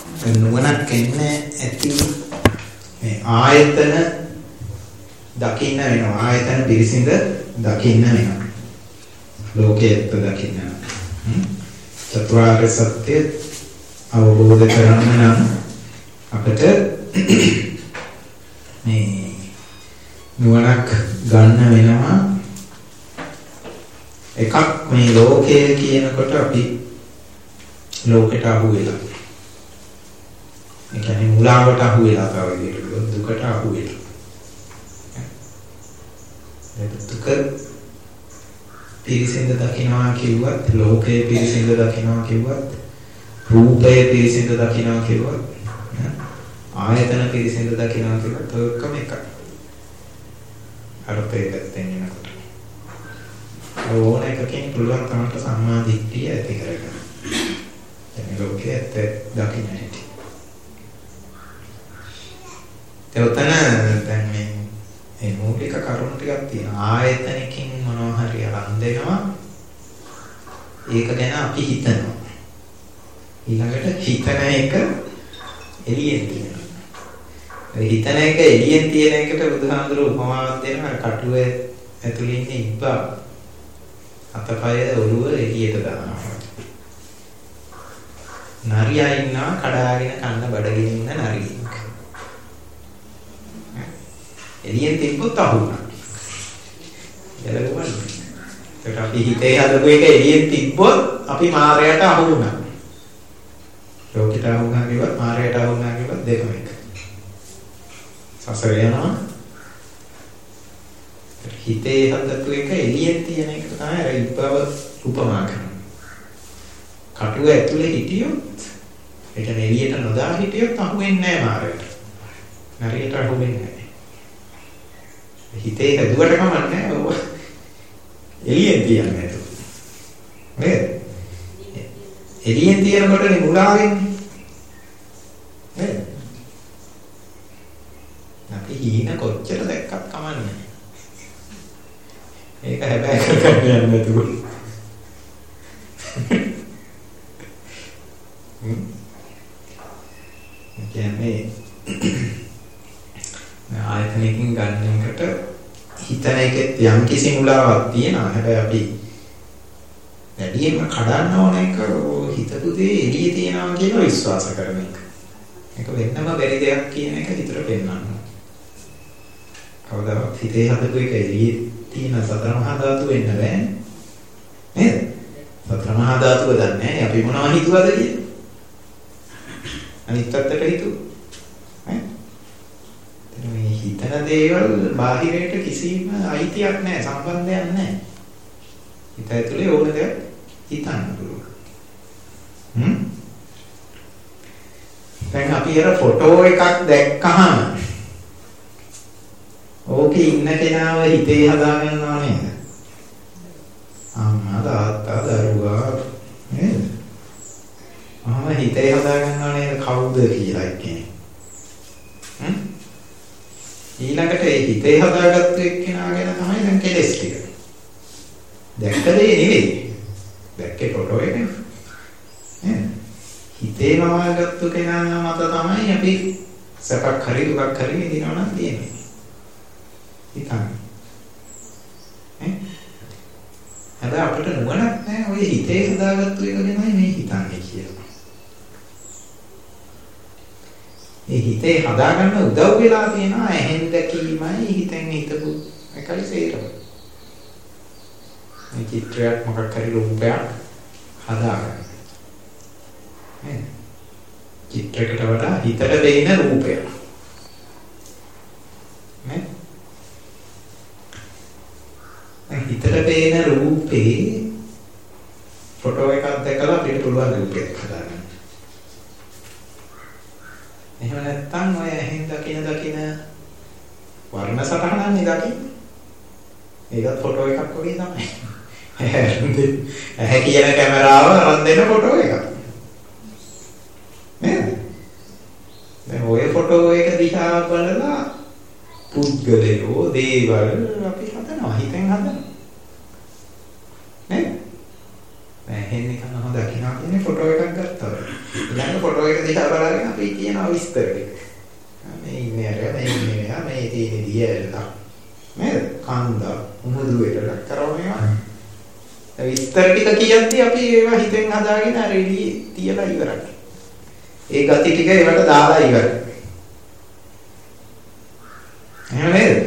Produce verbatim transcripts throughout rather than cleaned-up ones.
නුවණක් එන්නේ ඇති මේ ආයතන දකින්න වෙනවා. ආයතන පිරිසිඳ දකින්න වෙනවා. ලෝකයේත් දකින්න. චතුරාර්ය සත්‍ය අවබෝධ කරගන්න නම් අපිට මේ නුවණක් ගන්න වෙනවා. එකක් මේ ලෝකය කියනකොට අපි ලෝකයට අහු වෙලා. ඒ කියන්නේ මුලාවට අහු වෙලා තව විදිහට දුකට අහු වෙලා. ඒ දුක පිරිසිඳ දකින්නවා කිව්වත්, ලෝකයේ පිරිසිඳ දකින්නවා කිව්වත්, රූපයේ පිරිසිඳ දකින්නවා කිව්වත්, ආයතන පිරිසිඳ දකින්නවා කිව්වත් ඔක්කොම එකයි. අර්ථය පැත්තෙන් එනකොට. ඕන එකකින් පුළුවන් තමයි සම්මා දිට්ඨිය ඇති කරගන්න. දැන් ලෝකයේ ඇත්ත දකින්න හැටි. එතන දැන් මේ මේ මූලික කරුණු ටිකක් තියෙනවා. ආයතනකින් මොනවා හරි අරන් දෙනවා. ඒක ගැන අපි හිතනවා. ඊළඟට හිතන එක එළියෙන් තියෙනවා. ඒ හිතන එක එළියෙන් තියෙන එකට බුදුහාමුදුරුවෝ උපමාවක් දෙනවා. කටුව ඇතුලේ ඉන්න ඉබ්බා අතපය ඔළුව එළියට දානවා. නරියා ඉන්නවා කඩාගෙන කන්න බඩගින්න ඉන්න නරියෙක්. එළියෙන් තිබ්බොත් අහුණා. එළවුවා. ඒකට අපි හිතේ හදපු එක එළියෙන් තිබ්බොත් අපි මායයට අහුණා. ලෝකයට අහුණා කියවත් මායයට අහුණා කියවත් දෙකම එක. සසර යනවා. හිතේ හදපු එක එළියෙන් තියෙන එක තමයි අර ඉබ්බව උපමා කරන්නේ. කටුව ඇතුලේ හිටියොත් ඒ කියන්නේ එළියට නොදා හිටියොත් අහුවෙන්නේ නැහැ මායයට. නරියට අහුවෙන්නේ නැහැ. හිතේ හදුවට කමන්නේ ඔය එළියෙන් තියන්නේ නේද? නේද? එළියෙන් තියනකොටනේ මුලා වෙන්නේ. නේද? අපි හීන කොච්චර දැක්කත් කමන්නේ. ඒක හැබැයි කරගන්න යන්න නැතුව. හ්ම්. කියන්නේ ආයතනකින් ගන්න එකට හිතන එකෙත් යම් කිසි මුලාවක් තියෙනවා. හැබැයි අපි වැඩියෙන්ම කඩන්න ඕන එක හිතපු දේ එළියේ තියෙනවා කියන විශ්වාස කරන එක. ඒක වෙන්නම බැරි දෙයක් කියන එක හිතට පෙන්නන්න. කවදාවත් හිතේ හදපු එක එළියේ තියෙන සතර මහා ධාතු වෙන්න බෑ. නේද? සතර මහා ධාතුව දන්නේ නැහැ. අපි මොනවද හිතුවද කියලා. අනිත් පැත්තට හිතුවා. මේ හිතන දේවල් බාහිරයට කිසිම අයිතියක් නැහැ, සම්බන්ධයක් නැහැ. හිත ඇතුලේ ඕන දෙයක් හිතන්න පුළුවන්. හ්ම්. දැන් අපි අර ෆොටෝ එකක් දැක්කහම ඕකේ ඉන්න කෙනාව හිතේ හදාගන්නවා නේද? අම්මා තාත්තා දරුවා නේද? මම හිතේ හදාගන්නවා නේද කවුද කියලා කියන්නේ. හ්ම්. ඊළඟට ඒ හිතේ හදාගත්තු එක්කෙනා ගැන තමයි දැන් කෙලස් ටික. දැක්ක දේ නෙවෙයි. දැක්කේ ෆොටෝ එක. නේද? හිතේ නවාගත්තු කෙනා මත තමයි අපි සැපක් හරි දුකක් හරි විඳිනවා නම් තියෙන්නේ. හිතන්න. ඈ? හැබැයි අපිට නුවණක් නැහැ ඔය හිතේ හදාගත්තු එක ගැනයි මේ හිතන්නේ කියලා. ඒ හිතේ හදාගන්න උදව් වෙලා තියෙනවා ඇහෙන් දැකීමයි හිතෙන් හිතපු එකයි සේරම. මේ චිත්‍රයක් මොකක් හරි රූපයක් හදාගන්න. නේ? චිත්‍රයකට වඩා හිතට දෙන රූපය. නේ? හිතට දෙන රූපේ ෆොටෝ එකක් දැකලා අපිට පුළුවන් රූපයක් හදාගන්න. එහෙම නැත්නම් ඔය ඇහෙන් දකින දකින වර්ණ සටහනක් නේ දකින්නේ. ඒකත් ෆොටෝ එකක් වගේ තමයි. ඇහැ කියන කැමරාව අරන් දෙන ෆොටෝ එකක්. නේද? දැන් ඔය ෆොටෝ එක දිහා බලලා පුද්ගලයෝ දේවල් අපි හදනවා හිතෙන් හදනවා. නේද? ඇහෙන් නිකන් හොඳ දකින්නවා කියන්නේ ෆොටෝ එකක් ගත්තා. ඊළඟට ඊළඟ ෆොටෝ එක දිහා බලගෙන අපි කියනවා විස්තර ටික. මේ ඉන්නේ අර මේ ඉන්නේ මෙයා මේ තියෙන දියැලක්. නේද? කන්ද මුහුදු වෙලක් කරවනවා. ඒ විස්තර ටික කියද්දි අපි ඒවා හිතෙන් හදාගෙන අර එළියේ තියලා ඉවරයි. ඒ ගති ටික ඒවට දාලා ඉවරයි. එහෙම නේද?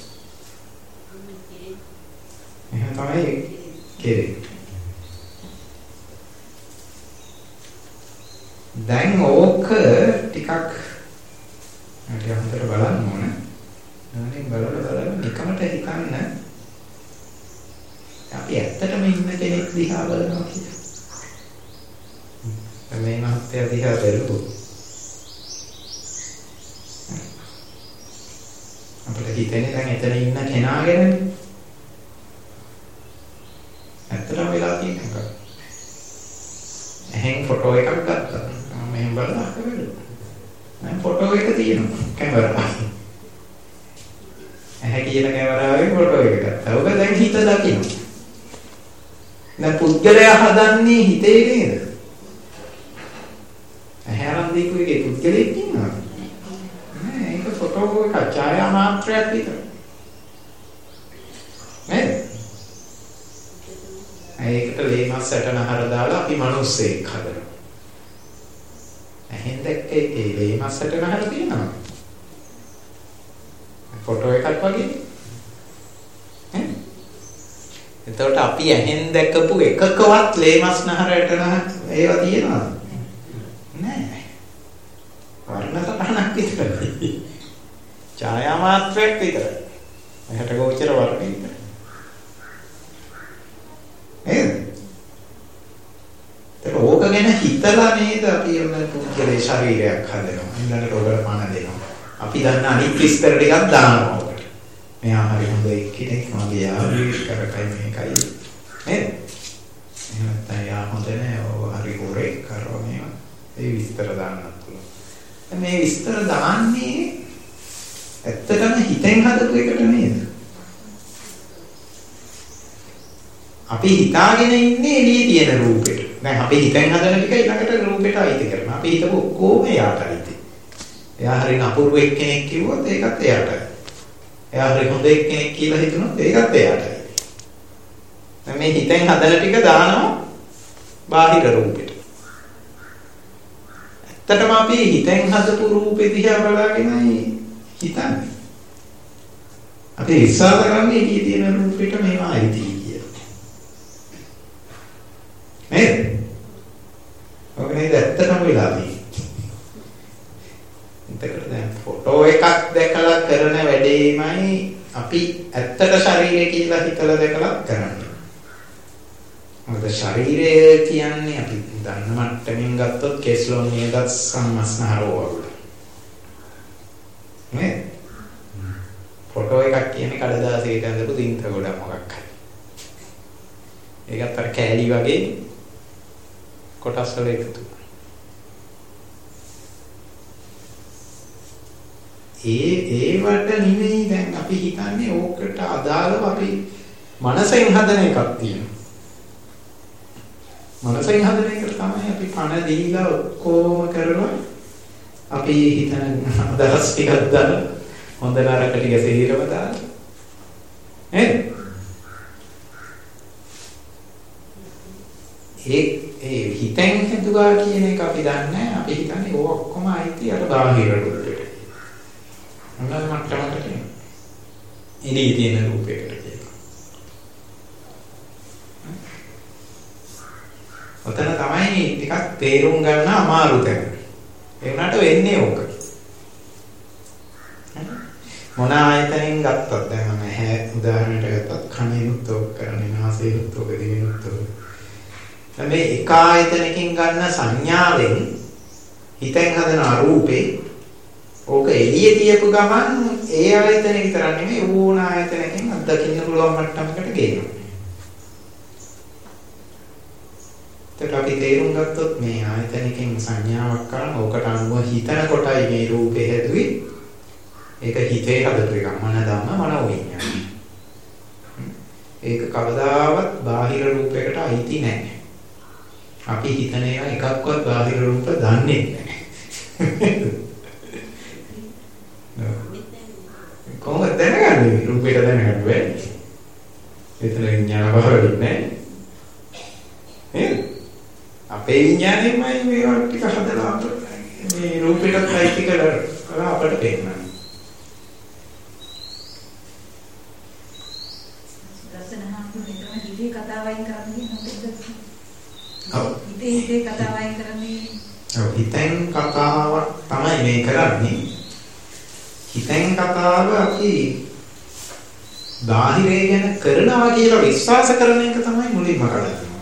එහෙම තමයි කෙරෙන්නේ. දැන් ඕක ටිකක් මට හොඳට බලන්න ඕන. නෝනේ බලලා බලලා නිකමට හිතන්න. අපි ඇත්තටම ඉන්න කෙනෙක් දිහා බලනවා කියලා. මේ මහත්ය දිහා බලුවොත් අපිට හිතෙන්නේ දැන් එතන ඉන්න කෙනා ගැනනේ. ඇත්තටම වෙලා තියෙන එක. එහෙන් ෆොටෝ එකක් ගත්තා. මම මෙහෙම බලලා කරලා. මම ෆොටෝ එක තියෙනවා කැමරාවේ. ඇහැ කියන කැමරාවේ ෆොටෝ එක ගත්තා. ඔබ දැන් හිත දකින්න. දැන් පුද්ගලයා හදන්නේ හිතේ නේද? ඇහැ අරන් දීපු එකේ පුද්ගලෙක් ඉන්නවා. නෑ ඒක ෆොටෝ එක ඡායා මාත්‍රයක් විතරයි. නේද? ඒකට ලේමස් සැටනහර දාලා අපි මිනිස්සෙක් හදනවා. එහෙන් දැක්ක ඒ ලේමස් සැටනහර තියෙනවා. ෆොටෝ එකක් වගේ. ඈ එතකොට අපි එහෙන් දැකපු එකකවත් ලේමස් නහරට ඒවා තියෙනවද? නෑ. වර්ණ සටහනක් විතරයි. ඡායා මාත්‍රයක් විතරයි. එහට ගෝචර වර්ණ විතරයි. නේද? ඒක ඕක ගැන හිතලා නේද අපි යන පුද්ගලයේ ශරීරයක් හදනවා. ඊළඟට ඔබට පණ දෙනවා. අපි දන්න අනිත් විස්තර ටිකක් දානවා ඔකට. මෙයා හරි හොඳ එක්කෙනෙක් මගේ යාළුවෙක් කරකයි මේකයි. නේද? එහෙම නැත්නම් යා හොඳ නෑ ඔය හරි හොරේ කරව මේවා. ඒ විස්තර දාන්නත් පුළුවන්. මේ විස්තර දාන්නේ ඇත්තටම හිතෙන් හදපු එකට නේද? අපි හිතාගෙන ඉන්නේ එළියේ තියෙන රූපෙට. දැන් අපි හිතෙන් හදන ටික ඊළඟට රූපෙට අයිති කරනවා. අපි හිතපු ඔක්කොම එයාට අයිති. එයා හරිය අපූර්ව එක්කෙනෙක් කිව්වොත් ඒකත් එයාටයි. එයා හරිය හොඳ එක්කෙනෙක් කියලා හිතනොත් ඒකත් එයාටයි. දැන් මේ හිතෙන් හදන ටික දානවා බාහිර රූපෙට. ඇත්තටම අපි හිතෙන් හදපු රූපෙ දිහා බලාගෙනයි හිතන්නේ. අපි විශ්වාස කරන්නේ එළියේ තියෙන රූපෙට මේවා අයිති. නේද? ඔක නේද ඇත්තටම වෙලා තියෙන්නේ. එතකොට දැන් ෆොටෝ එකක් දැකලා කරන වැඩේමයි අපි ඇත්තට ශරීරය කියලා හිතලා දැකලා කරන්නේ. මොකද ශරීරය කියන්නේ අපි දන්න මට්ටමින් ගත්තොත් කේස්ලොන් නියදත් සම්මස්නහරෝ වගේ. නේද? ෆොටෝ එකක් කියන්නේ කඩදාසියකට ඇඳපු දින්ත ගොඩක් මොකක් හරි. ඒකත් අර කෑලි වගේ කොටස් වල එකතු. ඒ ඒවට නෙමෙයි දැන් අපි හිතන්නේ ඕකට අදාළව අපි මනසෙන් හදන එකක් තියෙනවා. මනසෙන් හදන එකට තමයි අපි පණ දීලා ඔක්කොම කරලා අපි හිතන අදහස් ටිකක් දාලා හොඳ නරක ටික සීරව දාලා නේද? ඒ ඒ හිතෙන් හදුවා කියන එක අපි දන්නේ අපි හිතන්නේ ඕක ඔක්කොම අයිති අර බාහිර රූපෙට. අන්න මට්ටමකට එන. ඉදී තියෙන රූපයකට කියලා. ඔතන තමයි ටිකක් තේරුම් ගන්න අමාරු තැන. ඒ වුණාට වෙන්නේ ඕක. මොන ආයතනෙන් ගත්තත් දැන් මම හැ උදාහරණයක් ගත්තත් කනෙනුත් ඕක කරන්නේ නාසයෙනුත් ඕක දිවෙනුත් ඕක. මේ එක ආයතනකින් ගන්න සංඥාවෙන් හිතෙන් හදන අරූපේ ඕක එළියේ තියපු ගමන් ඒ ආයතනෙ විතර නෙමෙයි ඕන ආයතනකින් අත්දකින්න පුළුවන් මට්ටමකට ගේනවා. ඒක අපි තේරුම් ගත්තොත් මේ ආයතනකින් සංඥාවක් කරන ඕකට අනුව හිතන කොටයි මේ රූපේ හැදුවේ. ඒක හිතේ හදපු එකක් මන ධම්ම මන විඤ්ඤාණය. ඒක කවදාවත් බාහිර රූපයකට අයිති නැහැ. අපි හිතන ඒවා එකක්වත් බාහිර රූප දන්නේ නැහැ. කොහොමද දැනගන්නේ? රූපයට දැනගන්න බැහැ. එතන විඥාන බවරුත් නැහැ. නේද? අපේ විඥානයමයි මේවා ටික හදලා මේ රූපයටත් අයිති කරලා අපට පෙන්නන්නේ. හිතේ කතාවයින් කරන්නේ මොකද? ඔව්. හිතේ හිතේ කතාවයින් කරන්නේ. ඔව් හිතෙන් කතාවක් තමයි මේ කරන්නේ. හිතෙන් කතාව අපි බාහිරය ගැන කරනවා කියලා විශ්වාස කරන එක තමයි මුලින්ම කරන්නේ.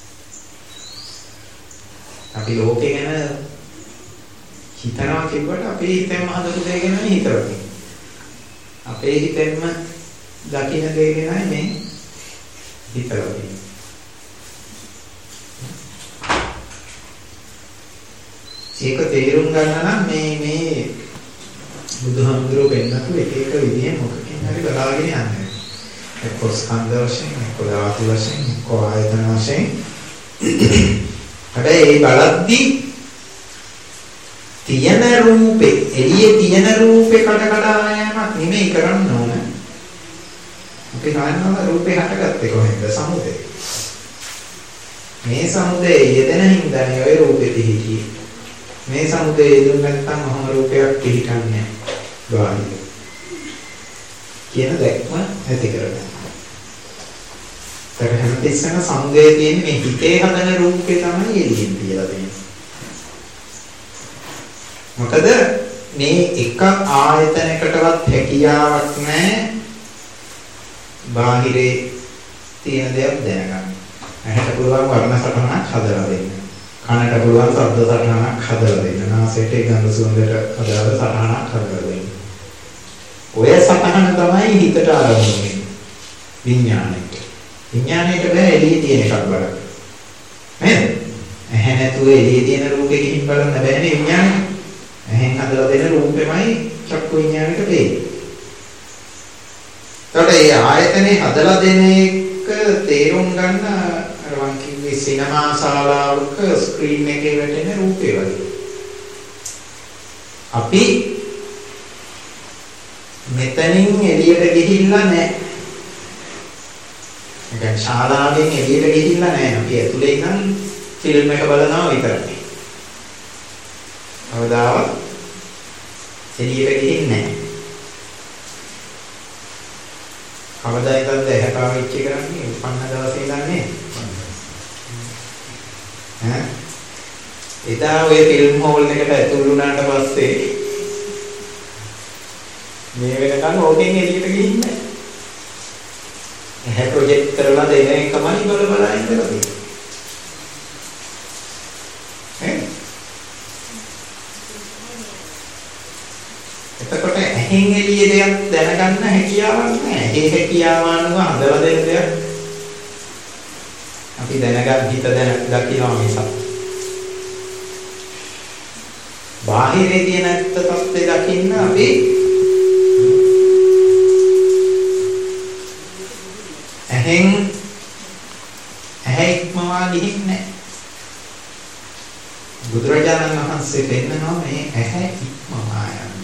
අපි ලෝකේ ගැන හිතනවා කියුවට අපේ හිතෙන්ම හදපු දේ ගැන හිතනවා. අපේ හිතෙන්ම දකින්න දේ ගැනයි මේ හිතලා තියෙන්නේ. ඒක තේරුම් ගන්න නම් මේ මේ බුදුහාමුදුරුවෝ වෙන්නතු එක එක විදිහේ මොකකින් හරි බලාගෙන යන්න. එක්ක ස්කන්ධ වශයෙන්, එක්ක ධාතු වශයෙන්, එක්ක ආයතන වශයෙන්. හැබැයි ඒ බලද්දී තියෙන රූපේ, එළියේ තියෙන රූපේ කඩ කඩ යෑමක් නෙමෙයි කරන්න ඕන. අපි ගන්නවා රූපේ හටගත්තේ කොහෙන්ද? සමුදේ. මේ සමුදේ යෙදෙන හින්දානේ ඔය රූපෙ පිහිටියේ. මේ සමුදේ යෙදුන් නැත්නම් මොහොම රූපයක් පිහිටන්නේ නැහැ. කියන දැක්ම ඇති කරගන්න. ඒක හැමතිස්සෙම සමුදේ තියෙන්නේ මේ හිතේ හදන රූපේ තමයි එළියෙන් තියලා තියෙන්නේ. මොකද මේ එක ආයතනයකටවත් හැකියාවක් නැහැ බාහිරේ තියෙන දේක් දැනගන්න. ඇහැට පුළුවන් වර්ණ සටහනක් හදලා දෙන්න. කනට පුළුවන් ශබ්ද සටහනක් හදලා දෙන්න. නාසයට ගඳ සුවඳට හදලා සටහනක් හදලා දෙන්න. ඔය සටහන තමයි හිතට ආරම්භ වෙන්නේ. විඥාණයට. විඥාණයට බෑ එළියේ තියෙන එකක් බලන්න. නේද? ඇහැ නැතුව එළියේ තියෙන රූපෙ ගිහින් බලන්න බෑනේ විඥාණය. ඇහෙන් හදලා දෙන රූපෙමයි චක්කු විඥාණයට දෙන්නේ. එතකොට මේ ආයතනේ හදලා දෙන එක තේරුම් ගන්න අර වන් කිව්වේ සිනමා ශාලාවක ස්ක්‍රීන් එකේ වැටෙන රූපේ වගේ. අපි මෙතනින් එළියට ගිහිල්ලා නැහැ. ඒ ශාලාවෙන් එළියට ගිහිල්ලා නැහැ. අපි ඇතුලේ ඉඳන් ෆිල්ම් එක බලනවා විතරයි. අවදාවත් එළියට ගිහින් නැහැ. කවදායිකද ඇහැ පාවිච්චි කරන්නේ? උපන්න දවසේ ඉඳන් නේ. ඈ එදා ඔය ෆිල්ම් හෝල් එකට ඇතුළු වුණාට පස්සේ මේ වෙනකන් ඕකෙන් එළියට ගිහින් නැහැ. ඇහැ ප්‍රොජෙක්ට් කරලා දෙන එකමයි බල බල ඉඳලා තියෙන්නේ. ඈ එතකොට ඇහෙන් එළියේ දෙයක් දැනගන්න හැකියාවක් නැහැ. ඒ හැකියාව අනුව හදලා දෙන දෙයක් අපි දැනගන්න හිත දැන දකිනවා මිසක්. බාහිරේ තියෙන ඇත්ත තත්ත්වය දකින්න අපි ඇහෙන් ඇහැ ඉක්මවා ගිහින් නැහැ. බුදුරජාණන් වහන්සේ පෙන්නනවා මේ ඇහැ ඉක්මවා යන.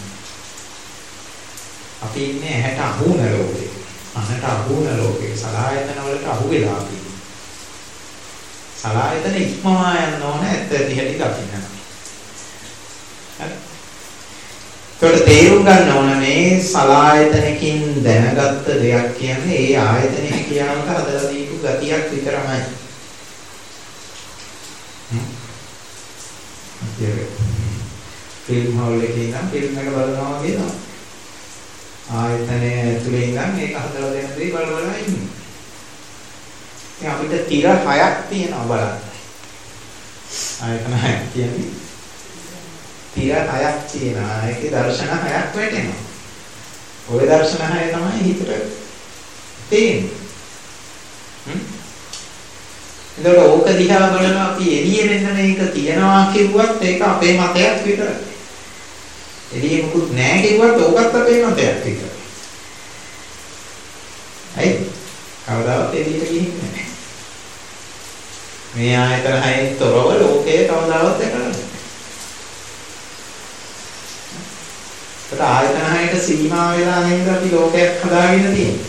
අපි ඉන්නේ ඇහැට අහු වුණ ලෝකේ. අහකට අහු වුණ ලෝකේ. සලආයතන වලට අහු වෙලා තියෙනවා. සලආයතන ඉක්මවා යන්න ඕන ඇත්ත දිහට දකින්න. ඒකට තේරුම් ගන්න ඕන මේ සලආයතනකින් දැනගත්ත දෙයක් කියන්නේ ඒ ආයතනයේ කියාවට හදලා දීපු ගතියක් විතරමයි. ෆිල්ම් හෝල් එකේ ඉඳන් ෆිල්ම් එක බලනවා වගේ තමයි. ආයතනයේ ඇතුලේ ඉඳන් මේක හදලා දෙන දේ බල බල ඉන්නේ. ඉතින් අපිට තිර හයක් තියෙනවා බලන්න. ආයතන හයක් කියන්නේ තිර හයක් තියෙනවා. ඒකේ දර්ශන හයක් වැටෙනවා. ওই දර්ශන හය තමයි හිතට තියෙන්නේ. හ්ම්. එතකොට ඕක දිහා බලනවා අපි එළියේ වෙන්න මේක තියනවා කිව්වත් ඒක අපේ මතයක් විතරයි. එළියේ මොකුත් නැහැ කිව්වත් ඕකත් අපේ මතයක් විතරයි. හරි? කවදාවත් එළියට ගිහින් නැහැ. මේ ආයතන හයෙන් තොරව ලෝකයේ කවදාවත් දැකලා නැහැ. ඒත් ආයතන හයට සීමා වෙලා නේද අපි ලෝකයක් හදාගෙන තියෙන්නේ.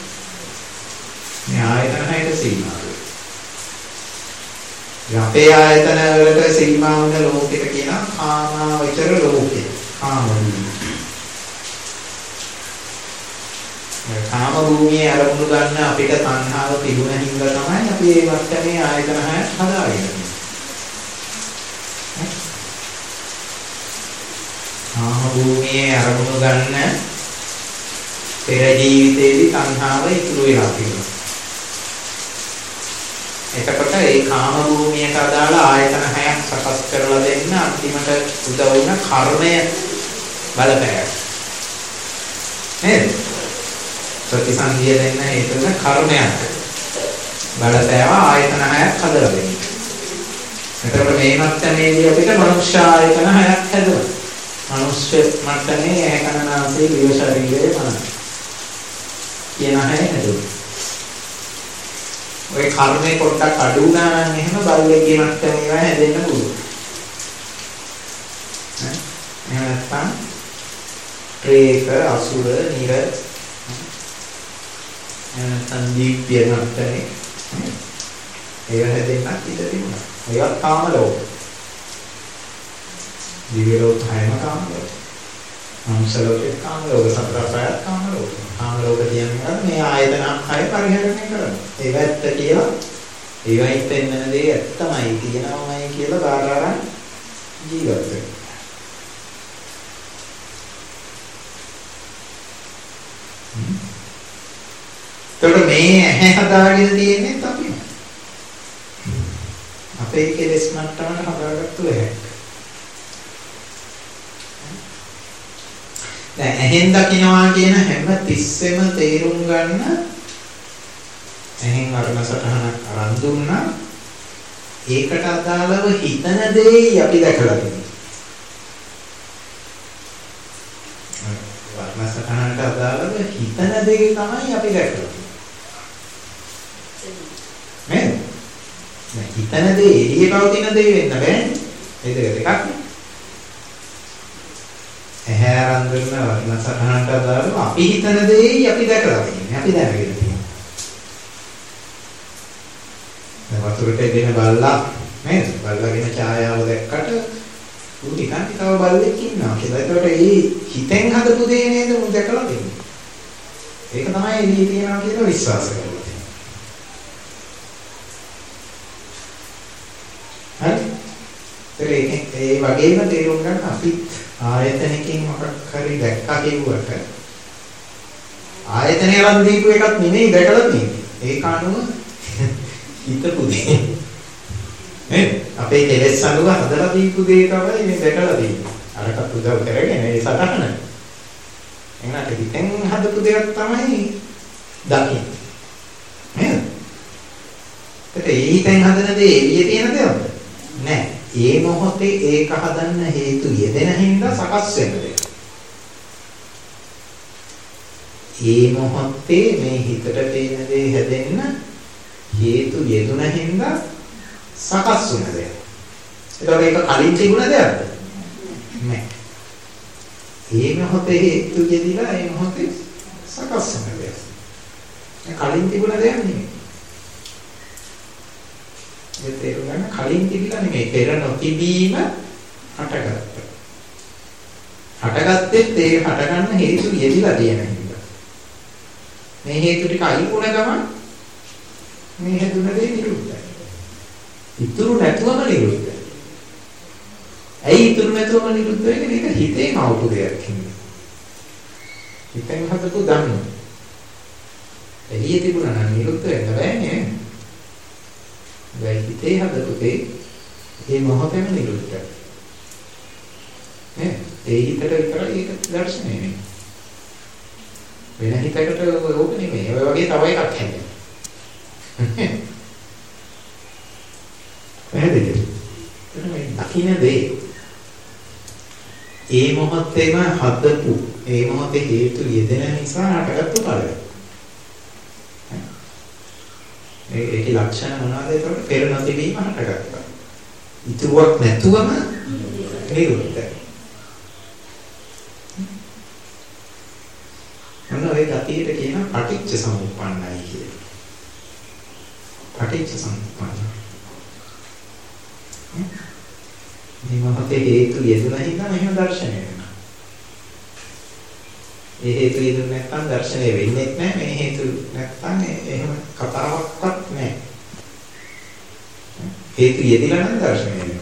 මේ ආයතන හයට සීමා වෙලා. අපේ ආයතන වලට සීමා වුණ ලෝකෙට කියන කාමාවචර ලෝකය. කාමභූමිය. මේ කාමභූමියේ අරමුණු ගන්න අපිට තණ්හාව තිබුණ හින්දා තමයි අපි මේ වටේ ආයතන හය හදාගෙන ඉන්නේ. කාමභූමියේ අරමුණු ගන්න පෙර ජීවිතේදී තණ්හාව ඉතුරු වෙලා තියෙනවා. එතකොට ඒ කාම භූමියට අදාළ ආයතන හයක් සකස් කරලා දෙන්න අන්තිමට උදව් වුණ කර්මය බලපෑම. නේද? ප්‍රතිසන්දිය දෙන්න හේතු වෙන කර්මයක් බලපෑම ආයතන හයක් හදලා දෙන්න. එතකොට මේ මට්ටමේදී අපිට මනුෂ්‍ය ආයතන හයක් හැදුවා. මනුෂ්‍ය මට්ටමේ ඇකනාසේ දිව ශරීරයේ මන. කියන හය හැදුවා. ඔය කර්මේ පොඩ්ඩක් අඩු වුණා නම් එහෙම බල්ලේ කියන මට්ටම ඒවා හැදෙන්න පුළුවන්. ඈ එහෙම නැත්නම් ප්‍රේත අසුර නිර නැත්නම් දීප්‍ය මට්ටමේ ඒවා හැදෙන්නත් ඉඩ තිබුණා. ඒවත් කාම ලෝක. දිව්‍ය ලෝක හැම කාම ලෝක. මනුෂ්‍ය ලෝකේ කාම ලෝක සතරපයත් කාම ලෝක. කාම ලෝක කියන්නේ මේ ආයතන හය පරිහරණය කරනවා. ඒක ඇත්ත කියලා ඒවයින් පෙන්වන දේ ඇත්තමයි කියනවාමයි කියලා බාරාරන් ජීවත් වෙනවා. ඒකට මේ ඇහැ හදාගෙන තියෙන්නේ අපි. අපේ කෙලෙස් මට්ටමට හදාගත්තු ඇහැ. දැන් ඇහෙන් දකින්නවා කියන හැම තිස්සෙම තේරුම් ගන්න ඇහෙන් වර්ණ සටහනක් අරන් දුන්නා ඒකට අදාළව හිතන දේ අපි දැකලා තියෙනවා. වර්ණ සටහනට අදාළව හිතන දේ තමයි අපි දැකලා තියෙන්නේ. නේද? දැන් හිතන දේ එළියේ පවතින දේ වෙන්න බෑනේ. ඒ දෙක දෙකක් නේ. ඇහැ අරන් දුන්න වර්ණ සටහනට අදාළව අපි හිතන දේ අපි දැකලා තියෙන්නේ. අපි දැනගෙන තියෙනවා. දැන් වතුරට එදින බල්ලා නේද? බල්ලාගෙන ඡායාව දැක්කට උන් නිකන් තව බල්ලෙක් ඉන්නවා කියලා. ඒකට ඒ හිතෙන් හදපු දේ නේද උන් දැකලා තියෙන්නේ. ඒක තමයි එළියේ තියනවා කියලා විශ්වාස කරලා තියෙන්නේ. හරි? ඒ ඒ වගේම තේරුම් ගන්න අපිත් ආයතනකින් මොකක් හරි දැක්කා කියුවට ආයතනය ලන් දීපු එකක් නෙමෙයි දැකලා තියෙන්නේ. ඒක අනුව හිතපු දේ. නේද? අපේ කෙලෙස් අනුව හදලා දීපු දේ තමයි මේ දැකලා තියෙන්නේ. අරකට උදව් කරගෙන ඒ සටහන. එන්නට හිතෙන් හදපු දෙයක් තමයි දකින්නේ. නේද? ඒත් ඒ හිතෙන් හදන දේ එළියේ තියෙන දෙයක්ද? නෑ. ඒ මොහොතේ ඒක හදන්න හේතු යෙදෙන හින්දා සකස් වෙන දෙයක්. ඒ මොහොතේ මේ හිතට පේන දේ හැදෙන්න හේතු යෙදුන හින්දා සකස් වුණ දෙයක්. ඒතකොට ඒක කලින් තිබුණ දෙයක්ද? නෑ. ඒ මොහොතේ හේතු යෙදිලා ඒ මොහොතේ සකස් වෙන දෙයක්. ඒ කලින් තිබුණ දෙයක් නෙමෙයි. ඒ තේරුම් ගන්න කලින් තිබිලා නෙමෙයි පෙර නොතිබීම හටගත්තා. හටගත්තෙත් ඒ හටගන්න හේතු යෙදිලා තියෙන හින්දා. මේ හේතු ටික අයින් වුණ ගමන් මේ හේතුන දේ නිරුද්ධයි. ඉතුරු නැතුවම නිරුද්ධයි. ඇයි ඉතුරු නැතුවම නිරුද්ධ වෙන්නේ? මේක හිතේ මවපු දෙයක් හින්දා. හිතෙන් හදපු ධර්ම. එළියේ තිබුණා නම් නිරුද්ධ වෙන්න බෑනේ. දැන් හිතේ හදපු දේ මේ මොහොතේම නිරුද්ධයි. නේ? ඒ හිතට විතරයි ඒක දර්ශනය වෙන්නේ. වෙන හිතකට ඕක නෙමෙයි. ඔය වගේ තව එකක් හැදෙනවා. පැහැදිලිද? එතන දකින්න දේ ඒ මොහොතේම හදපු ඒ මොහොතේ හේතු යෙදෙන නිසා හටගත්තු ඵලය. මේ ඒකේ ලක්ෂණ මොනවද ඒකට? පෙර නොතිබීම හටගත්තා. ඉතුරුවක් නැතුවම නිරුද්ධයි. මොන ඔය ගතියට කියන පටිච්ච සමුප්පන්නයි කියලා. පටිච්ච සමුප්පන්න. මේ මොහොතේ හේතු යෙදුණා හින්දා මෙහෙම දර්ශනය වෙනවා. ඒ හේතු යෙදුනේ නැත්නම් දර්ශනය වෙන්නේ නැහැ. මේ හේතු නැත්නම් එහෙම කතාවක්වත් නැහැ. හේතු යෙදිලා නම් දර්ශනය වෙනවා.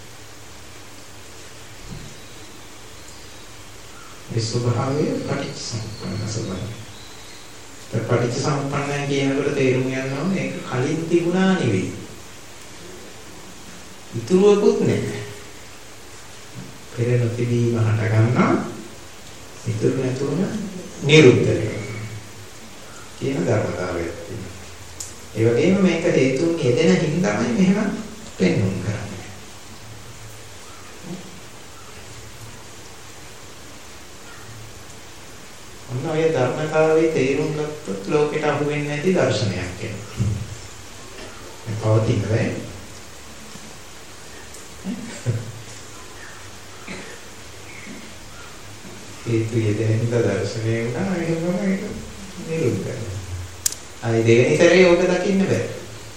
ඒ ස්වභාවය පටිච්ච සමුප්පන්න ස්වභාවය. ඒ පටිච්ච සමුප්පන්නයි කියනකොට තේරුම් ගන්න ඕනේ ඒක කලින් තිබුණා නෙවෙයි. ඉතුරුවකුත් නැහැ. පෙර නොතිබීම හට ගන්නවා. ඉතුරු නැතුවම නිරුද්ධ වෙනවා. කියන ධර්මතාවයක් තියෙනවා. ඒ වගේම මේක හේතුන් යෙදෙන හින්දාමයි මෙහෙම පෙන්වුම් කරන්නේ. ඔන්න ඔය ධර්මතාවයේ තේරුම් ගත්තොත් ලෝකෙට අහු වෙන්නේ නැති දර්ශනයක් එනවා. මේ පවතින වේ. හේතු යෙදෙන හින්දා දර්ශනය වුණා එහෙමම ඒක නිරුද්ධ වෙනවා. ආයි දෙවෙනි සැරේ ඕක දකින්න බෑ.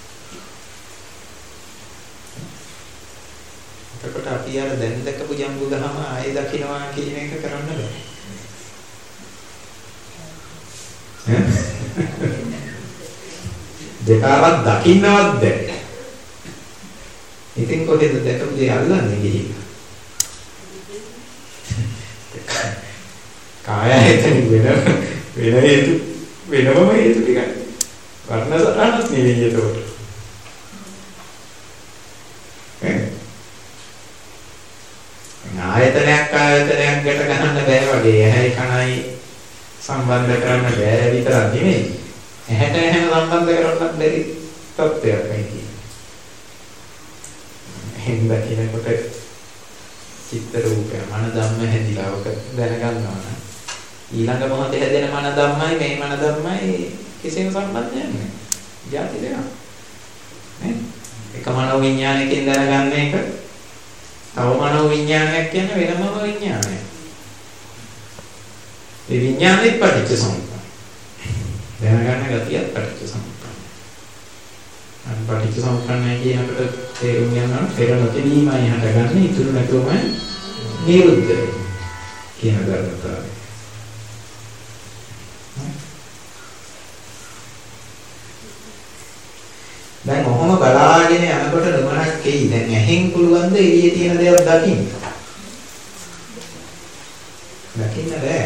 එතකොට අපි අර දැන් දැකපු ජම්බු දහම ආයෙ දකින්නවා කියන එක කරන්න බෑ. දෙපාරක් දකින්නවත් බෑ. ඉතින් කොහෙද දැකපු දේ අල්ලන්නේ ගිහින්? කාය ආයතන වෙන වෙන හේතු වෙනම හේතු ටිකක් වර්ණ සටහනක් නෙවෙයි ඒකට. ආයතනයක් ආයතනයක් ගැට ගන්න බෑ වගේ. ඇහැයි කනයි සම්බන්ධ කරන්න බෑ විතරක් නෙමෙයි. ඇහැට එහෙම සම්බන්ධ කරන්නත් බැරි තත්ත්වයක් නෙයි. එහෙම දකිනකොට චිත්ත රූපය මන ධම්ම හැදිලා ඔක දැනගන්නවා නම් ඊළඟ මොහොතේ හැදෙන මන ධම්මයි මේ මන ධම්මයි කිසිම සම්බන්ධයක් නැහැ. ಜಾති දෙකක්. නේ? එක මනෝ විඥානයකින් දැනගන්න එක තව මනෝ විඥානයක් කියන්නේ වෙනම විඥානයක්. ඒ විඥානෙත් පටිච්ච සමුප්පන්න. දැනගන්න ගතියත් පටිච්ච සමුප්පන්න. අන්න පටිච්ච සමුප්පන්නයි කියනකොට තේරුම් ගන්නවා පෙර නොතිබීමයි හටගන්නේ ඉතුරු නැතුවම නිරුද්ධ කියන ධර්මතාවය. දැන් ඔහොම බලාගෙන යනකොට නුවණක් එයි. දැන් ඇහෙන් පුළුවන් ද එළියේ තියෙන දේවල් දකින්න? දකින්න බෑ.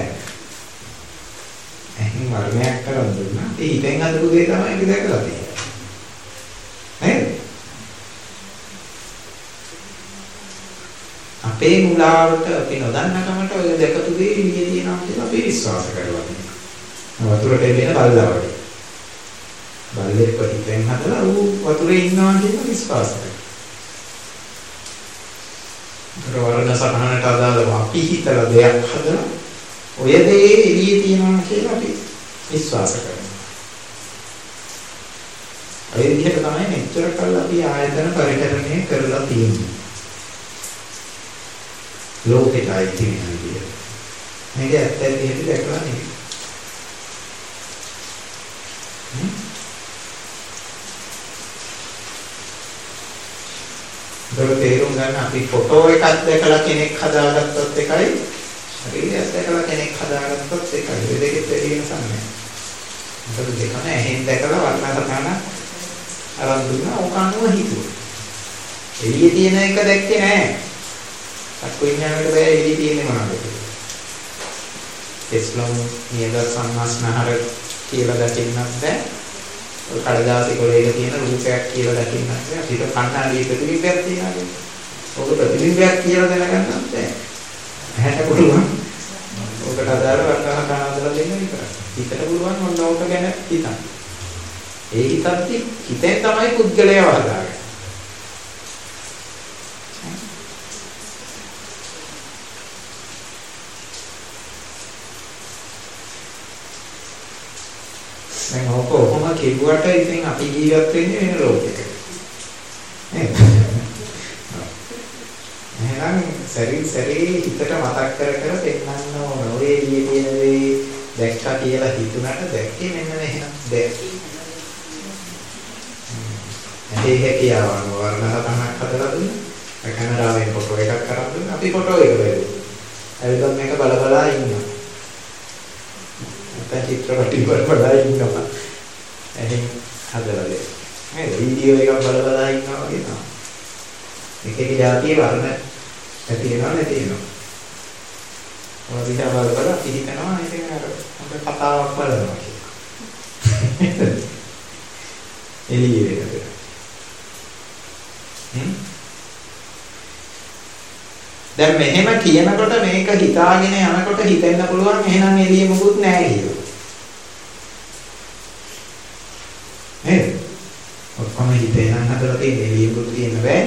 ඇහෙන් වර්ණයක් කරන් දුන්නා. ඒ හිතෙන් හදපු දේ තමයි ඒක දැකලා තියෙන්නේ. නේද? අපේ මුලාවට අපි නොදන්නකමට ඔය දැකපු දේ එළියේ තියෙනවා කියලා අපි විශ්වාස කරලා තියෙනවා. වතුරට එන බල්ලා වගේ. බල්ලෙක් පිටින් හදලා ඌ වතුරේ ඉන්නවා කියන විශ්වාස කරනවා. වර්ණ සටහනට අදාළව අපි හිතලා දෙයක් හදලා ඔය දේ එළියේ තියෙනවා කියලා අපි විශ්වාස කරනවා. ඒ විදිහට තමයි මෙච්චර කල් අපි ආයතන පරිහරණය කරලා තියෙන්නේ. ලෝකෙටයි තියෙන්නේ. මේක ඇත්ත ඇති හැටි දැකලා නෙවෙයි. ඒක තේරුම් ගන්න අපි ෆොටෝ එකක් දැකලා කෙනෙක් හදාගත්තොත් එකයි ශරීරයක් දැකලා කෙනෙක් හදාගත්තොත් එකයි. මේ දෙකේ තේරෙන සම්මය. මොකද දෙකම ඇහෙන් දැකලා වර්ණකට ගන්න අරන් දුන්නා ඕක අනුව හිතුවා. එළියේ තියෙන එක දැක්කේ නැහැ. අක්කු විඥාණයට බෑ එළියේ තියෙන්නේ මොනවද? එස්ලොම් නියද සම්මාස්නහර කියලා දකින්නත් බෑ. ඔය කඩදාසි කොලේක තියෙන රූපයක් කියලා දකින්නත් බෑ. අපිට කණ්ණාඩියේ ප්‍රතිබිම්බයක් තියෙනවා. ඔක ප්‍රතිබිම්බයක් කියලා දැනගන්නත් බෑ. ඇහැට පුළුවන්. ඔකට අදාළ වර්ණන ගණන්දලා දෙන්න විතරයි. හිතට පුළුවන් මොන ඕක ගැන හිතන්න. ඒ හිතද්දි හිතෙන් තමයි පුද්ගලයා වහදාගන්නේ. දැන් ඔක කොහොම කිව්වට ඉතින් අපි ජීවත් වෙන්නේ වෙන ලෝකයක. නේද? එහෙනම් සැරින් සැරේ හිතට මතක් කර කර පෙන්නන්න ඕන. ඔය ඊයේ තියෙන දේ දැක්කා කියලා හිතුණාට දැක්කේ මෙන්න මෙහෙම දැක්. ඒ හැකියාවන් වර්ණ හතක් හදලා දුන්නා. ඒ කැමරාවෙන් ෆොටෝ එකක් කරන් දුන්නා. අපි ෆොටෝ එක බැලුවා. ඇවිල්ලා මේක බල බලා ඉන්නවා. නැත්නම් චිත්‍රපටි වල බලා ඉන්නවා. එහෙන් හදලා දෙන්න. මේ වීඩියෝ එකක් බල බලා ඉන්නවා වගේ තමයි. එක එක જાතියේ වර්ණ ඇති වෙනවා නැති වෙනවා. ඔය දිහා බල බල පිළිකනවා ඉතින් අර හොඳ කතාවක් බලනවා කියලා. එළියේ වෙනද. හ්ම්. දැන් මෙහෙම කියනකොට මේක හිතාගෙන යනකොට හිතෙන්න පුළුවන් එහෙනම් එළියේ මොකුත් නැහැ කියලා. නේද? ඔක්කොම හිතේ නම් හදලා තියෙන එළියේ මොකුත් තියෙන්න බෑ.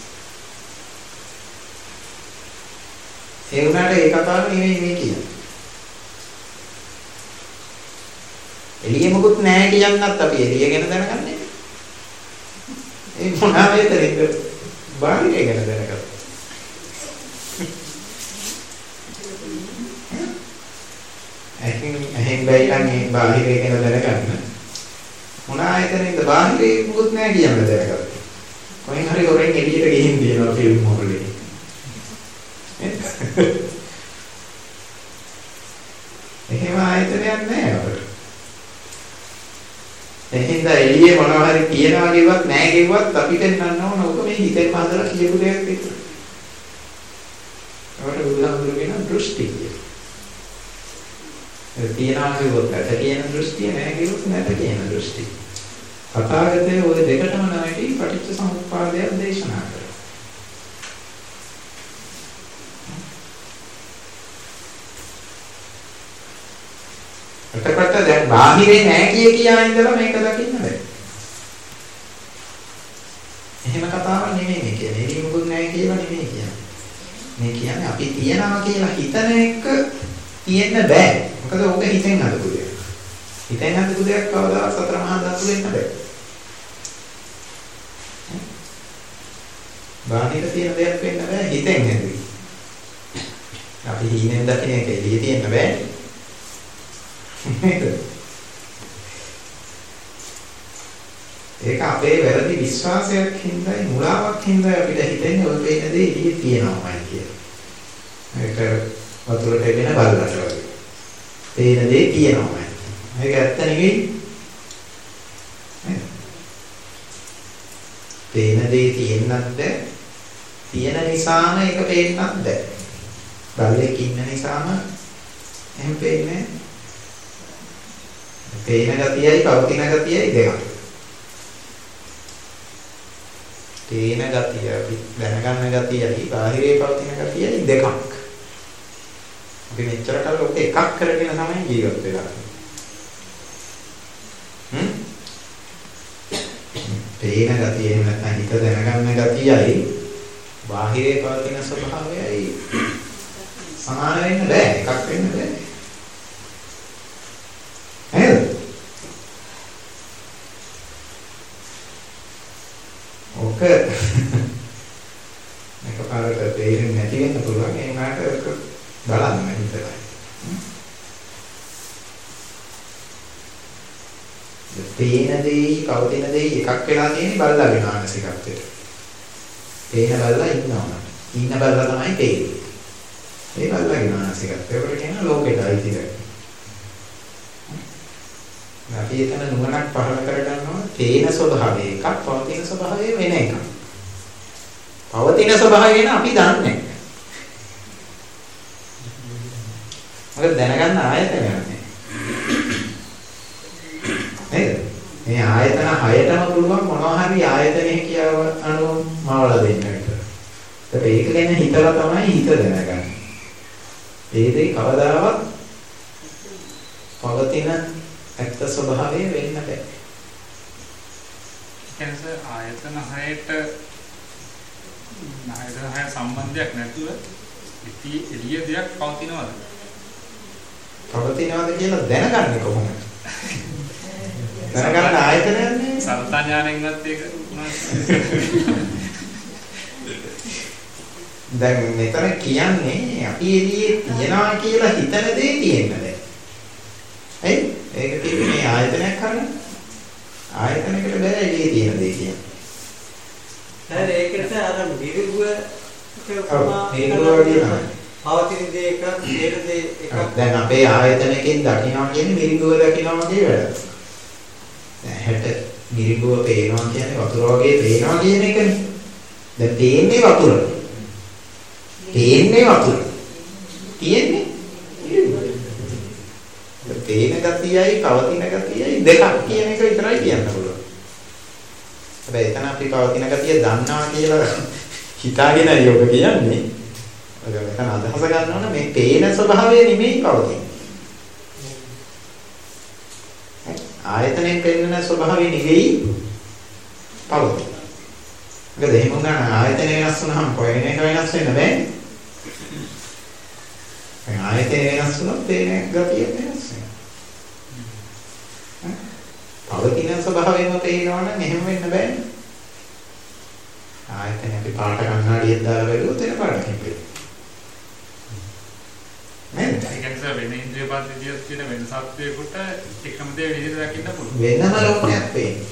ඒ වුණාට ඒ කතාව නෙවෙයි මේ කියන්නේ. එළියේ මොකුත් නැහැ කියන්නත් අපි එළිය ගැන දැනගන්නේ. ඒ මොනවා වේතරෙන්ද බාහිරය ගැන දැනගත්තා. එහෙන් එහෙන් බැයිලා මේ බාහිරය ගැන දැනගන්න. මොන ආයතනෙන්ද බාහිරේ මොකුත් නැහැ කියන්න දැනගත්තා. කොහෙන් හරි හොරෙන් එළියට ගිහින් තියෙනවා ෆිල්ම් හොල්ලේ. එහෙම ආයතනයක් නැහැ අපිට. එහෙනම් එළියේ මොනවා හරි තියනවා කිව්වත් නැහැ කිව්වත් අපිට නන්න ඕන ඔක මේ හිතෙන් හදලා කියපු දෙයක් විතරයි. අපට බුදුහාමුදුරු කියන දෘෂ්ටි කියලා. ඒ තියනවා කිව්වොත් ඇත කියන දෘෂ්ටිය නැහැ කිව්වොත් නැත කියන දෘෂ්ටි. තථාගතයෝ ওই දෙකටම නැටි පටිච්ච සමුප්පාදය දේශනා කරා. එතකොට දැන් බාහිරේ නැහැ කිය කියා ඉඳලා මේක දකින්න බෑ. එහෙම කතාවක් නෙමෙයි මේ කියන්නේ. එළිය මොකුත් නැහැ කියලා නෙමෙයි කියන්නේ. මේ කියන්නේ අපි තියනවා කියලා හිතන එක තියෙන්න බෑ. මොකද ඕක හිතෙන් හදපු දෙයක්. හිතෙන් හදපු දෙයක් කවදාවත් සතර මහා ධාතු වෙන්න බෑ. බාහිර තියෙන දෙයක් වෙන්න බෑ හිතෙන් හැදුවේ. අපි හිතෙන් දකින්න එක එළිය තියෙන්න බෑ. ඒක අපේ වැරදි විශ්වාසයක් හින්දායි මුලාවක් හින්දායි අපිට හිතෙන්නේ ඔය වෙන දේ එළියේ තියෙනවාමයි කියලා. ඒක වතුරට එගෙන බලලට වගේ. පේන දේ තියෙනවාමයි. මේක ඇත්ත නෙවෙයි. පේන දේ තියෙන්නත් බෑ. තියෙන නිසාම ඒක පේන්නත් බෑ. බලලෙක් ඉන්න නිසාම එහෙම පේන්නේ නැහැ. පේන ගතියයි පවතින ගතියයි දෙකක්. පේන ගතිය අපි දැනගන්න ගතියයි බාහිරේ පවතින ගතියයි දෙකක්. අපි මෙච්චර කල් ඔක එකක් කරගෙන තමයි ජීවත් වෙලා. හ්ම්? පේන ගතිය එහෙම නැත්නම් හිත දැනගන්න ගතියයි බාහිරේ පවතින ස්වභාවයයි සමාන වෙන්න බෑ. එකක් වෙන්න බෑ. නේද? ඔක මේක පාරට තේරෙන්නේ නැති වෙන්න පුළුවන්. ඒ වුණාට ඒක බලන්න හිතලා. පේන දේ, පවතින දේ එකක් වෙලා තියෙන්නේ බල්ලාගේ මානසිකත්වයට. පේන බල්ලා ඉන්නවා. ඉන්න බල්ලා තමයි පේන්නේ. ඒ බල්ලාගේ මානසිකත්වය. ඒකට කියන ලෝකෙට අයිති දෙයක්. අපි එතන නුවණක් පහළ කරගන්නවා තේන ස්වභාවය එකක් පවතින ස්වභාවය වෙන එකක්. පවතින ස්වභාවය ගැන අපි දන්නේ නැහැ. මොකද දැනගන්න ආයතනයක් නැහැ. නේද? මේ ආයතන හයටම පුළුවන් මොනවා හරි ආයතනයේ කියව අනුව මවලා දෙන්න විතර. ඒත් ඒක ගැන හිතලා තමයි හිත දැනගන්නේ. ඒ දෙයි කවදාවත් පවතින ඇත්ත ස්වභාවය වෙන්න බෑ. කියන්නේ ආයතන හයට ආයතන හය සම්බන්ධයක් නැතුව ඉති එළිය දෙයක් පවතිනවද? පවතිනවද කියලා දැනගන්නේ කොහොමද? දැනගන්න ආයතනයක් නේ. සර්වඥාණයෙන්වත් ඒක දැන් මෙතන කියන්නේ අපි එළියේ තියනවා කියලා හිතන දේ තියෙන්න බෑ. හරි? ඒක කියන්නේ මේ ආයතනයක් කරන්නේ. ආයතනයකට බෑ එළියේ තියෙන දේ කියන්නේ. දැන් ඒකට අර නිරුව පවතින දේ එකක් හේතු දේ එකක්. දැන් අපේ ආයතනකින් දකින්නවා කියන්නේ මිරිඟුව දකින්නවා වගේ වැඩක්. දැන් හැට මිරිඟුව පේනවා කියන්නේ වතුර වගේ පේනවා කියන එකනේ. දැන් පේන්නේ වතුර. පේන්නේ වතුර. තියෙන්නේ මිරිඟුව. පේන ගතියයි පවතින ගතියයි දෙකක් කියන එක විතරයි කියන්න පුළුවන්. හැබැයි එතන අපි පවතින ගතිය දන්නවා කියලා හිතාගෙන යෝග කියන්නේ. ඒක මෙතන අදහස ගන්න ඕන මේ පේන ස්වභාවය නෙමෙයි පවතින. ආයතනයෙන් පෙන්වන ස්වභාවය නෙවෙයි පවතින. මොකද එහෙම වුණා ආයතනය වෙනස් වුණාම පේන එක වෙනස් වෙන්න බෑ. ඒ ආයතනය වෙනස් වුණොත් පේන ගතිය වෙනස් වෙනවා. පවතින ස්වභාවයෙන්ම පේනවා නම් එහෙම වෙන්න බෑනේ. ආයතන අපි පාට කන්නාඩියක් දාලා බැලුවොත් එන පාටකින් පේනවා. නේද? ඒ කියන්නේ වෙන ඉන්ද්‍රිය පද්ධතියක් කියන වෙන සත්වයකට එකම දේ විදිහට දකින්න පුළුවන්. වෙනම ලෝකයක් පේනවා.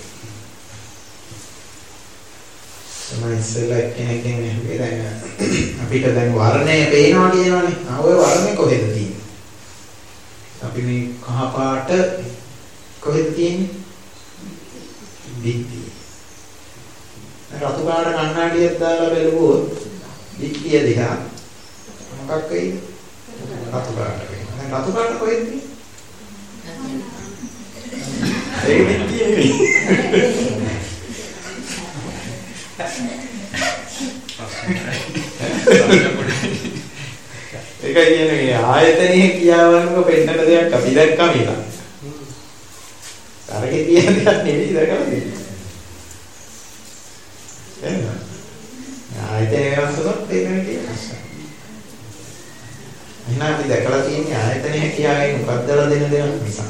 තමයි ඉස්සෙල්ලා කෙනෙක්ගෙන් ඇහුවේ දැන් අපිට දැන් වර්ණය පේනවා කියනවනේ. ආ ඔය වර්ණය කොහෙද තියෙන්නේ? අපි මේ කහ පාට කොහෙද තියෙන්නේ? බිත්තිය. රතු පාට කණ්ණාඩියක් දාලා බැලුවොත් බිත්තිය දිහා මොකක් වෙයිද? රතු පාට වෙනවා. දැන් රතු පාට කොහෙද තියෙන්නේ? ඒක බිත්තිය නෙවෙයි. ඒකයි කියන්නේ මේ ආයතනයේ කියාවන්නක පෙන්නන දෙයක් අපි දැක්කම ඉතින්. තරකේ තියෙන දෙයක් නෙවෙයි දැකලා තියෙන්නේ. එහෙනම් ආයතනය වෙනස් වුණොත් පේන දෙයක්. එහෙනම් අපි දැකලා තියෙන්නේ ආයතනයේ කියාවේ මොකක්දලා දෙන දෙයක් නිසා.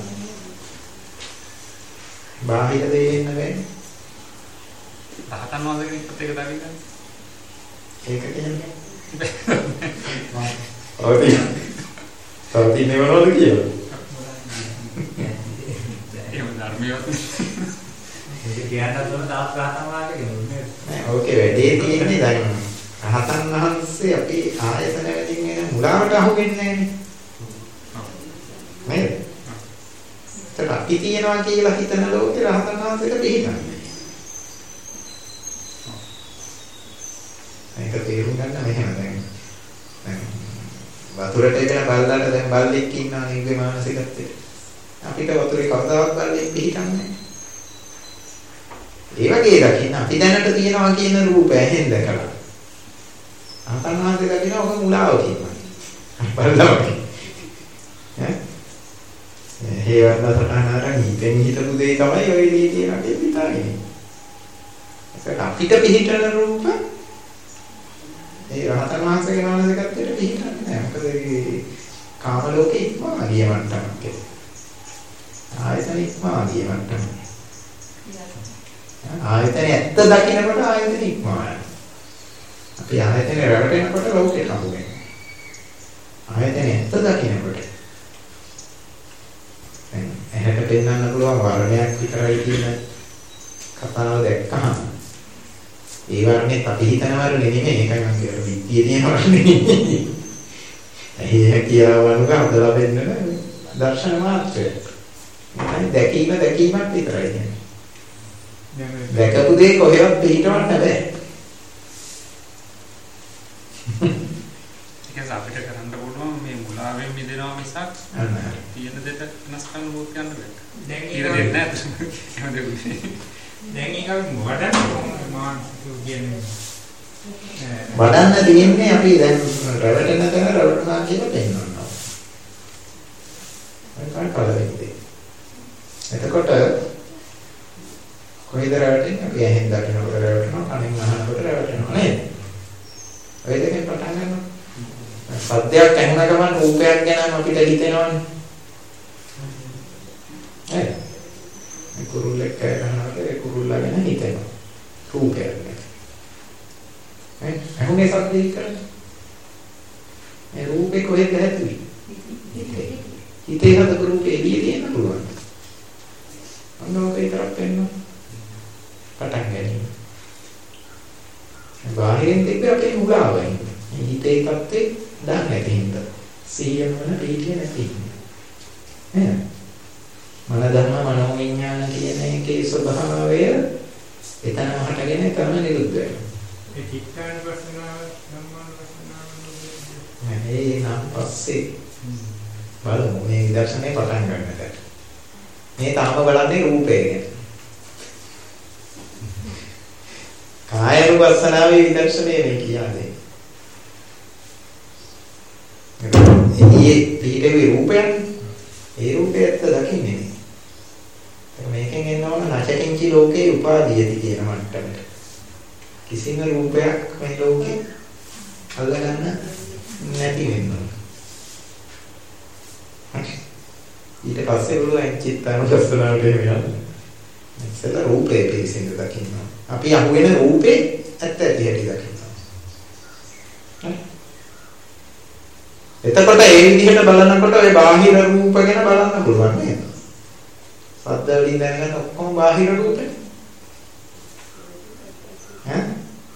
බාහිර දෙයක් නෙවෙයි. රහතන් වහන්සේ කෙනෙක්ට ඒක දකින්න. ඒක කියන්නේ. ඔව්. තවදී නෙවනවද කියලා. එහෙම ධර්මියවත් ඒක කියන්න දුන්න තාත් රහතන් වහන්සේ කෙනෙක්. නෑ ඕකේ වැඩේ තියෙන්නේ දැන් රහතන් වහන්සේ අපි ආයතන වලින් එන මුලාවට අහු වෙන්නේ නෑනේ. නේද? ඒත් අපි තියනවා කියලා හිතන ලෝකේ රහතන් වහන්සේට පිළිගන්නේ. ඒක තේරුම් ගන්න මෙහෙම දැන් දැන් වතුරට එන බල්ලන්ට දැන් බල්ලෙක් ඉන්නවා නේ මානසිකත්වයේ. අපිට වතුරේ කවදාවත් බල්ලෙක් පිටින්නේ නැහැ. ඒ වගේ දකින්න අපි දැනට තියනවා කියන රූපය ඇහෙන් දැකලා. අතන්වාසේ දකින්න ඔක මුලාව කියනවා. බල්ලවගේ. ඈ හේවන්න සටහනරන් හිතෙන් හිතපු දෙය තමයි ඔය ඉලී කියන දේ පිටානේ. ඒක අපිට පිටින රූප ඒ රහතන් වහන්සේගේ මානසිකත්වයට පිටින්නේ නැහැ. මොකද ඒ කාම ලෝකේ ඉක්මවා ගිය මට්ටමක් ඒක. ආයතන ඉක්මවා ගිය මට්ටමක්. ආයතන ඇත්ත දකින්නකොට ආයතන ඉක්මවා යනවා. අපි ආයතන රැවටෙනකොට ලෝකෙට අහු වෙනවා. ආයතන ඇත්ත දකින්නකොට දැන් ඇහැට පෙන්වන්න පුළුවන් වර්ණයක් විතරයි කියන කතාව දැක්කහම ඒ වර්ණේ අපි හිතන වර්ණේ නෙමෙයි. ඒකයි මම කියන්නේ විද්‍යාවේ තියෙන වර්ණේ නෙමෙයි. ඒ කියාවනුක හදලා දෙන්නන දර්ශන මාත්‍රය. ඒකයි දැකීම දැකීමක් විතරයි කියන්නේ. දැකපු දේ කොහෙවත් පිටවන්න බෑ. ඒක අපිට කරන්න පුළුවන් මේ මුලාවෙන් මිදෙනවා මිසක් තියෙන දෙයට වෙනස් කරන්න ඕක යන්න බෑ. දැන් ඒක දෙන්නේ නැහැ. එහෙම දෙන්නේ. දැන් ඒක වඩන්න මානසික කියන්නේ වඩන්න තියෙන්නේ අපි දැන් රැවටෙන තැන රැවටුණා කියලා පෙන්වනවා. ඒකයි පළවෙනි දේ. එතකොට කොහෙද රැවටෙන්නේ? අපි ඇහෙන් දකිනකොට රැවටෙනවා, කනෙන් අහනකොට රැවටෙනවා නේද? ඔය දෙකෙන් පටන් ගන්නවා. සද්දයක් ඇහෙන ගමන් රූපයක් ගැනම අපිට හිතෙනවනේ. නේද? මේ කුරුල්ල ඇහුනේ සද්දේ කරන්නේ. මේ රූපේ කොහෙද හැදුවේ? හිතේ හදපු රූපේ එළියේ තියෙන්න පුළුවන්. අන්නෝක විතරක් වෙන්න. පටන් ගන්න. බාහිරින් තිබ්බ අපේ මුලාවයි. මේ හිතේ පැත්තේ දාන්න නැති හින්දා. සිහියම වල පිළිගන්නේ නැති හින්දා. නේද? මන ධර්ම මනෝ විඥාන කියන එකේ ස්වභාවය එතනම හටගෙන එතනම නිරුද්ධ වෙනවා. ඒ චිත්තාන වස්නාව සම්මාන වස්නාව මේ නම් පස්සේ බලමු මේ විදර්ශනේ පටන් ගන්නට. මේ තාම බලන්නේ රූපය ගැන. කාය රූපස්සනාවේ විදර්ශනේ මේ කියන්නේ. එළියේ පිටේ රූපයන් ඒ රූපයත් දකින්නේ නේ. මේකෙන් එනවන නැචකින්චි ලෝකේ උපාදීයති කියන මට්ටමට. කිසිම රූපයක් මේ ලෝකේ අල්ලගන්න නැති වෙනවා. ඊට පස්සේ බලුවා චිත්තානුපස්සනාවට එනවා. ඉතල රූපේ පිළිසින්ද දකින්නවා. අපි අහුවෙන රූපේ ඇත්ත ඇති හැටි දකින්නවා. එතකොට ඒ විදිහට බලනකොට ඔය බාහිර රූප ගැන බලන්න පුළුවන් නේද? සද්ද වලින් දැනගන්න ඔක්කොම බාහිර රූපේ. ඈ?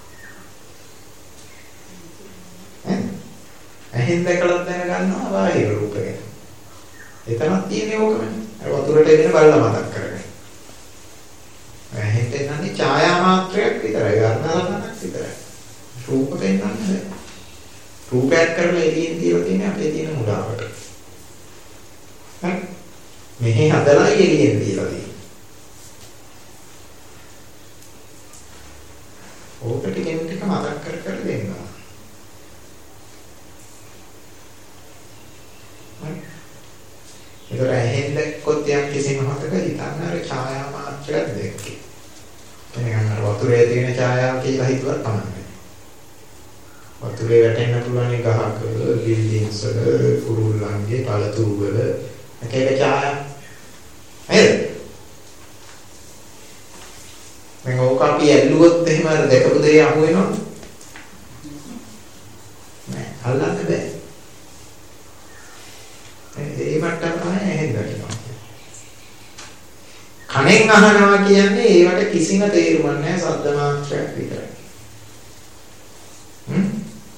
ඈ? ඇහෙන් දැකලා දැනගන්නවා බාහිර රූප ගැන. එතනක් තියෙන්නේ ඕකමනේ. අර වතුරට එන බලලා මතක් කරගන්න. ඇහෙන් දෙන්නන්නේ ඡායා මාත්‍රයක් විතරයි. ගන්නලන්නක් විතරයි. රූප දෙන්නන්නේ නැහැ. රූපයක් කරලා එළියෙන් තියලා තියෙන්නේ අපේ තියෙන මුලාවට. හරි? මෙහි හදලා එළියෙන් තියලා තියෙන්නේ. ඕකට ටිකෙන් ටික මතක් කර කර දෙන්නවා. හරි? ඒතර ඇහෙන් දැක්කොත් යම් කිසි මොහොතක හිතන්න අර ඡායා මාත්‍රයක් දැක්කේ. එනකන් අර වතුරේ තියෙන ඡායාව කියලා හිතුවත් තමයි. වතුරේ වැටෙන්න පුළුවන් ගහක, බිල්ඩින්ග්ස් වල, කුරුල්ලන්ගේ පළතුරු වල එක එක ඡායා. නේද? මම ඕක අපි ඇල්ලුවොත් එහෙම අර දැකපු දේ අහු වෙනවද? නෑ, අල්ලන්න බෑ. ඒ මට්ටම තමයි ඇහෙන් දකිනවා. කනෙන් අහනවා කියන්නේ ඒවට කිසිම තේරුමක් නැහැ, ශබ්ද මාත්‍රයක් විතරයි. හ්ම්?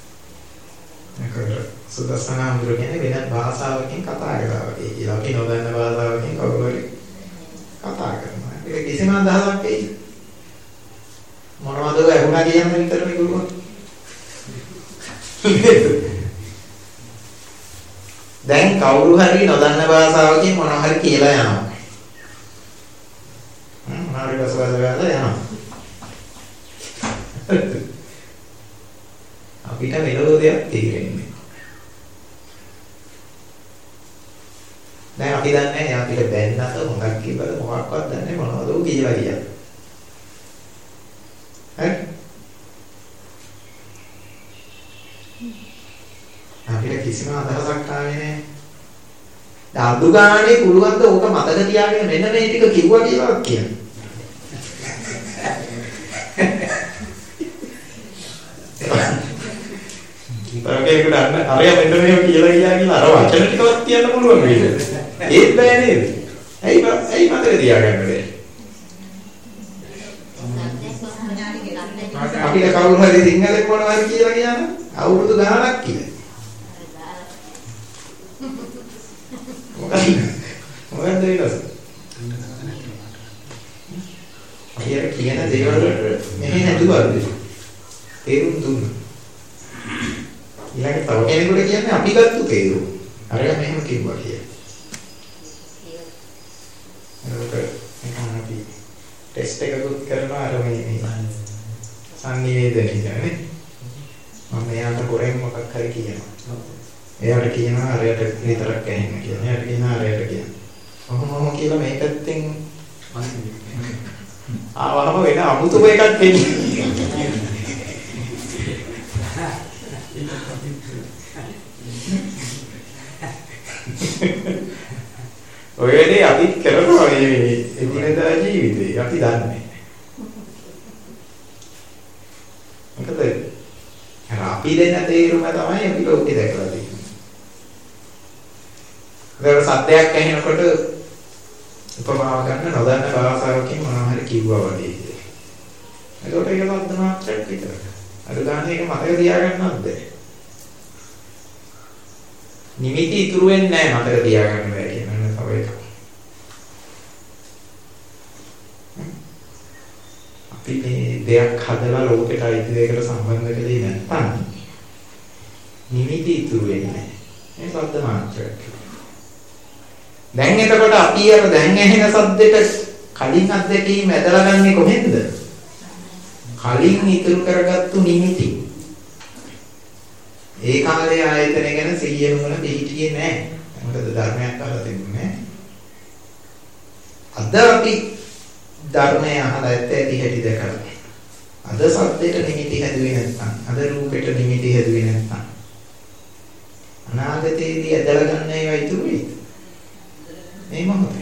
ඒක සුදස්සන අඳුර කියන්නේ වෙන භාෂාවකින් කතා කරනවා වගේ කියලා. අපි නොදන්න භාෂාවකින් කවුරු හරි කතා කරනවා. ඒක කිසිම අදහසක් එයි. මොනවද වුණා කියන්න විතරනේ ගුරුවෝ. දැන් කවුරු හරි නොදන්න භාෂාවකින් මොනවා හරි කියලා යනවා. හ්ම් මාරි භාෂාවල යනවා. අපිට මෙලෝදියක් තේරෙන්නේ. දැන් අපි දන්නේ නැහැ අපිට බැන්නත හොඳක් කියලා මොකක්වත් දන්නේ මොනවද කියලා කියන්නේ. හරි? අපිට කිසිම අදහසක් ආවේ නැහැ. අඩු ගානේ පුළුවන් ද ඕක මතක තියාගෙන මෙන්න මේ ටික කිව්වා කියලා කියන්නේ. තරකේකට අන්න අරයා මෙන්න මේක කියලා ගියා කියලා අර වචන ටිකවත් කියන්න පුළුවන් නේද? ඒත් බෑ නේද? ඇයි ඇයි මතක තියාගන්න බැහැ? අපිට කවුරු හරි සිංහලෙන් මොනවා හරි කියලා කියනවා අවුරුදු ගාණක් කියලා. මොකක්ද වෙනස? අපි අර කියන දේවල් මෙහෙ නැතුවද? තේරුම් දුන්නා. ඊළඟ තව කෙනෙකුට කියන්නේ අපි ගත්තු තේරුම. අරගෙන මෙහෙම කිව්වා කියලා. ඒක නිකන් අපි ටෙස්ට් එකකුත් කරනවා අර මේ සංනිවේදනය කියන්නේ. මම එයාට කොරෙන් මොකක් හරි කියනවා. එයාට කියනවා අරයට විතරක් ඇහෙන්න කියලා. එයාට කියනවා අරයට කියනවා. ඔහොම කියලා මේ පැත්තෙන් ආවම වෙන අමුතුම එකක් එන්නේ. ඔය වෙලේ අපි කරනවා මේ එදිනෙදා ජීවිතේ අපි දන්නේ. මොකද අර අපි දෙන තේරුම තමයි අපි ලෝකේ දැකලා තියෙන්නේ. ඒක සත්‍යයක් ඇහෙනකොට උපමාව ගන්න නොදන්න භාෂාවකින් මොනවා හරි කිව්වා වගේ. ඒකට ඒක සද්ද මාත්‍රයක් විතරයි. අර ගානේ එක මතක තියාගන්නවත් බැහැ. නිමිති ඉතුරු වෙන්නේ නැහැ මතක තියාගන්න බැහැ කියන එක තමයි. අපි මේ දෙයක් හදලා ලෝකෙට අයිති දෙයකට සම්බන්ධ කළේ නැත්නම් නිමිති ඉතුරු වෙන්නේ නැහැ. මේ සද්ද මාත්‍රයක්. දැන් එතකොට අපි අර දැන් ඇහෙන සද්දෙට කලින් අත්දැකීම ඇදලා ගන්නේ කොහෙන්ද? කලින් ඉතුරු කරගත්තු නිමිති. ඒ කාලේ ආයතන ගැන සිහියෙන් වල පිළිහිටියේ නැහැ. මොකද ධර්මයක් අහලා තිබුණේ නැහැ. අද අපි ධර්මය අහලා ඇත්තටි හැටි දැකලා. අද සද්දෙට නිමිති හැදුවේ නැත්නම්, අද රූපෙට නිමිති හැදුවේ නැත්නම් අනාගතයේදී ඇදලා ගන්න ඒවා ඉතුරු වෙයි. මේ මොහොතේ.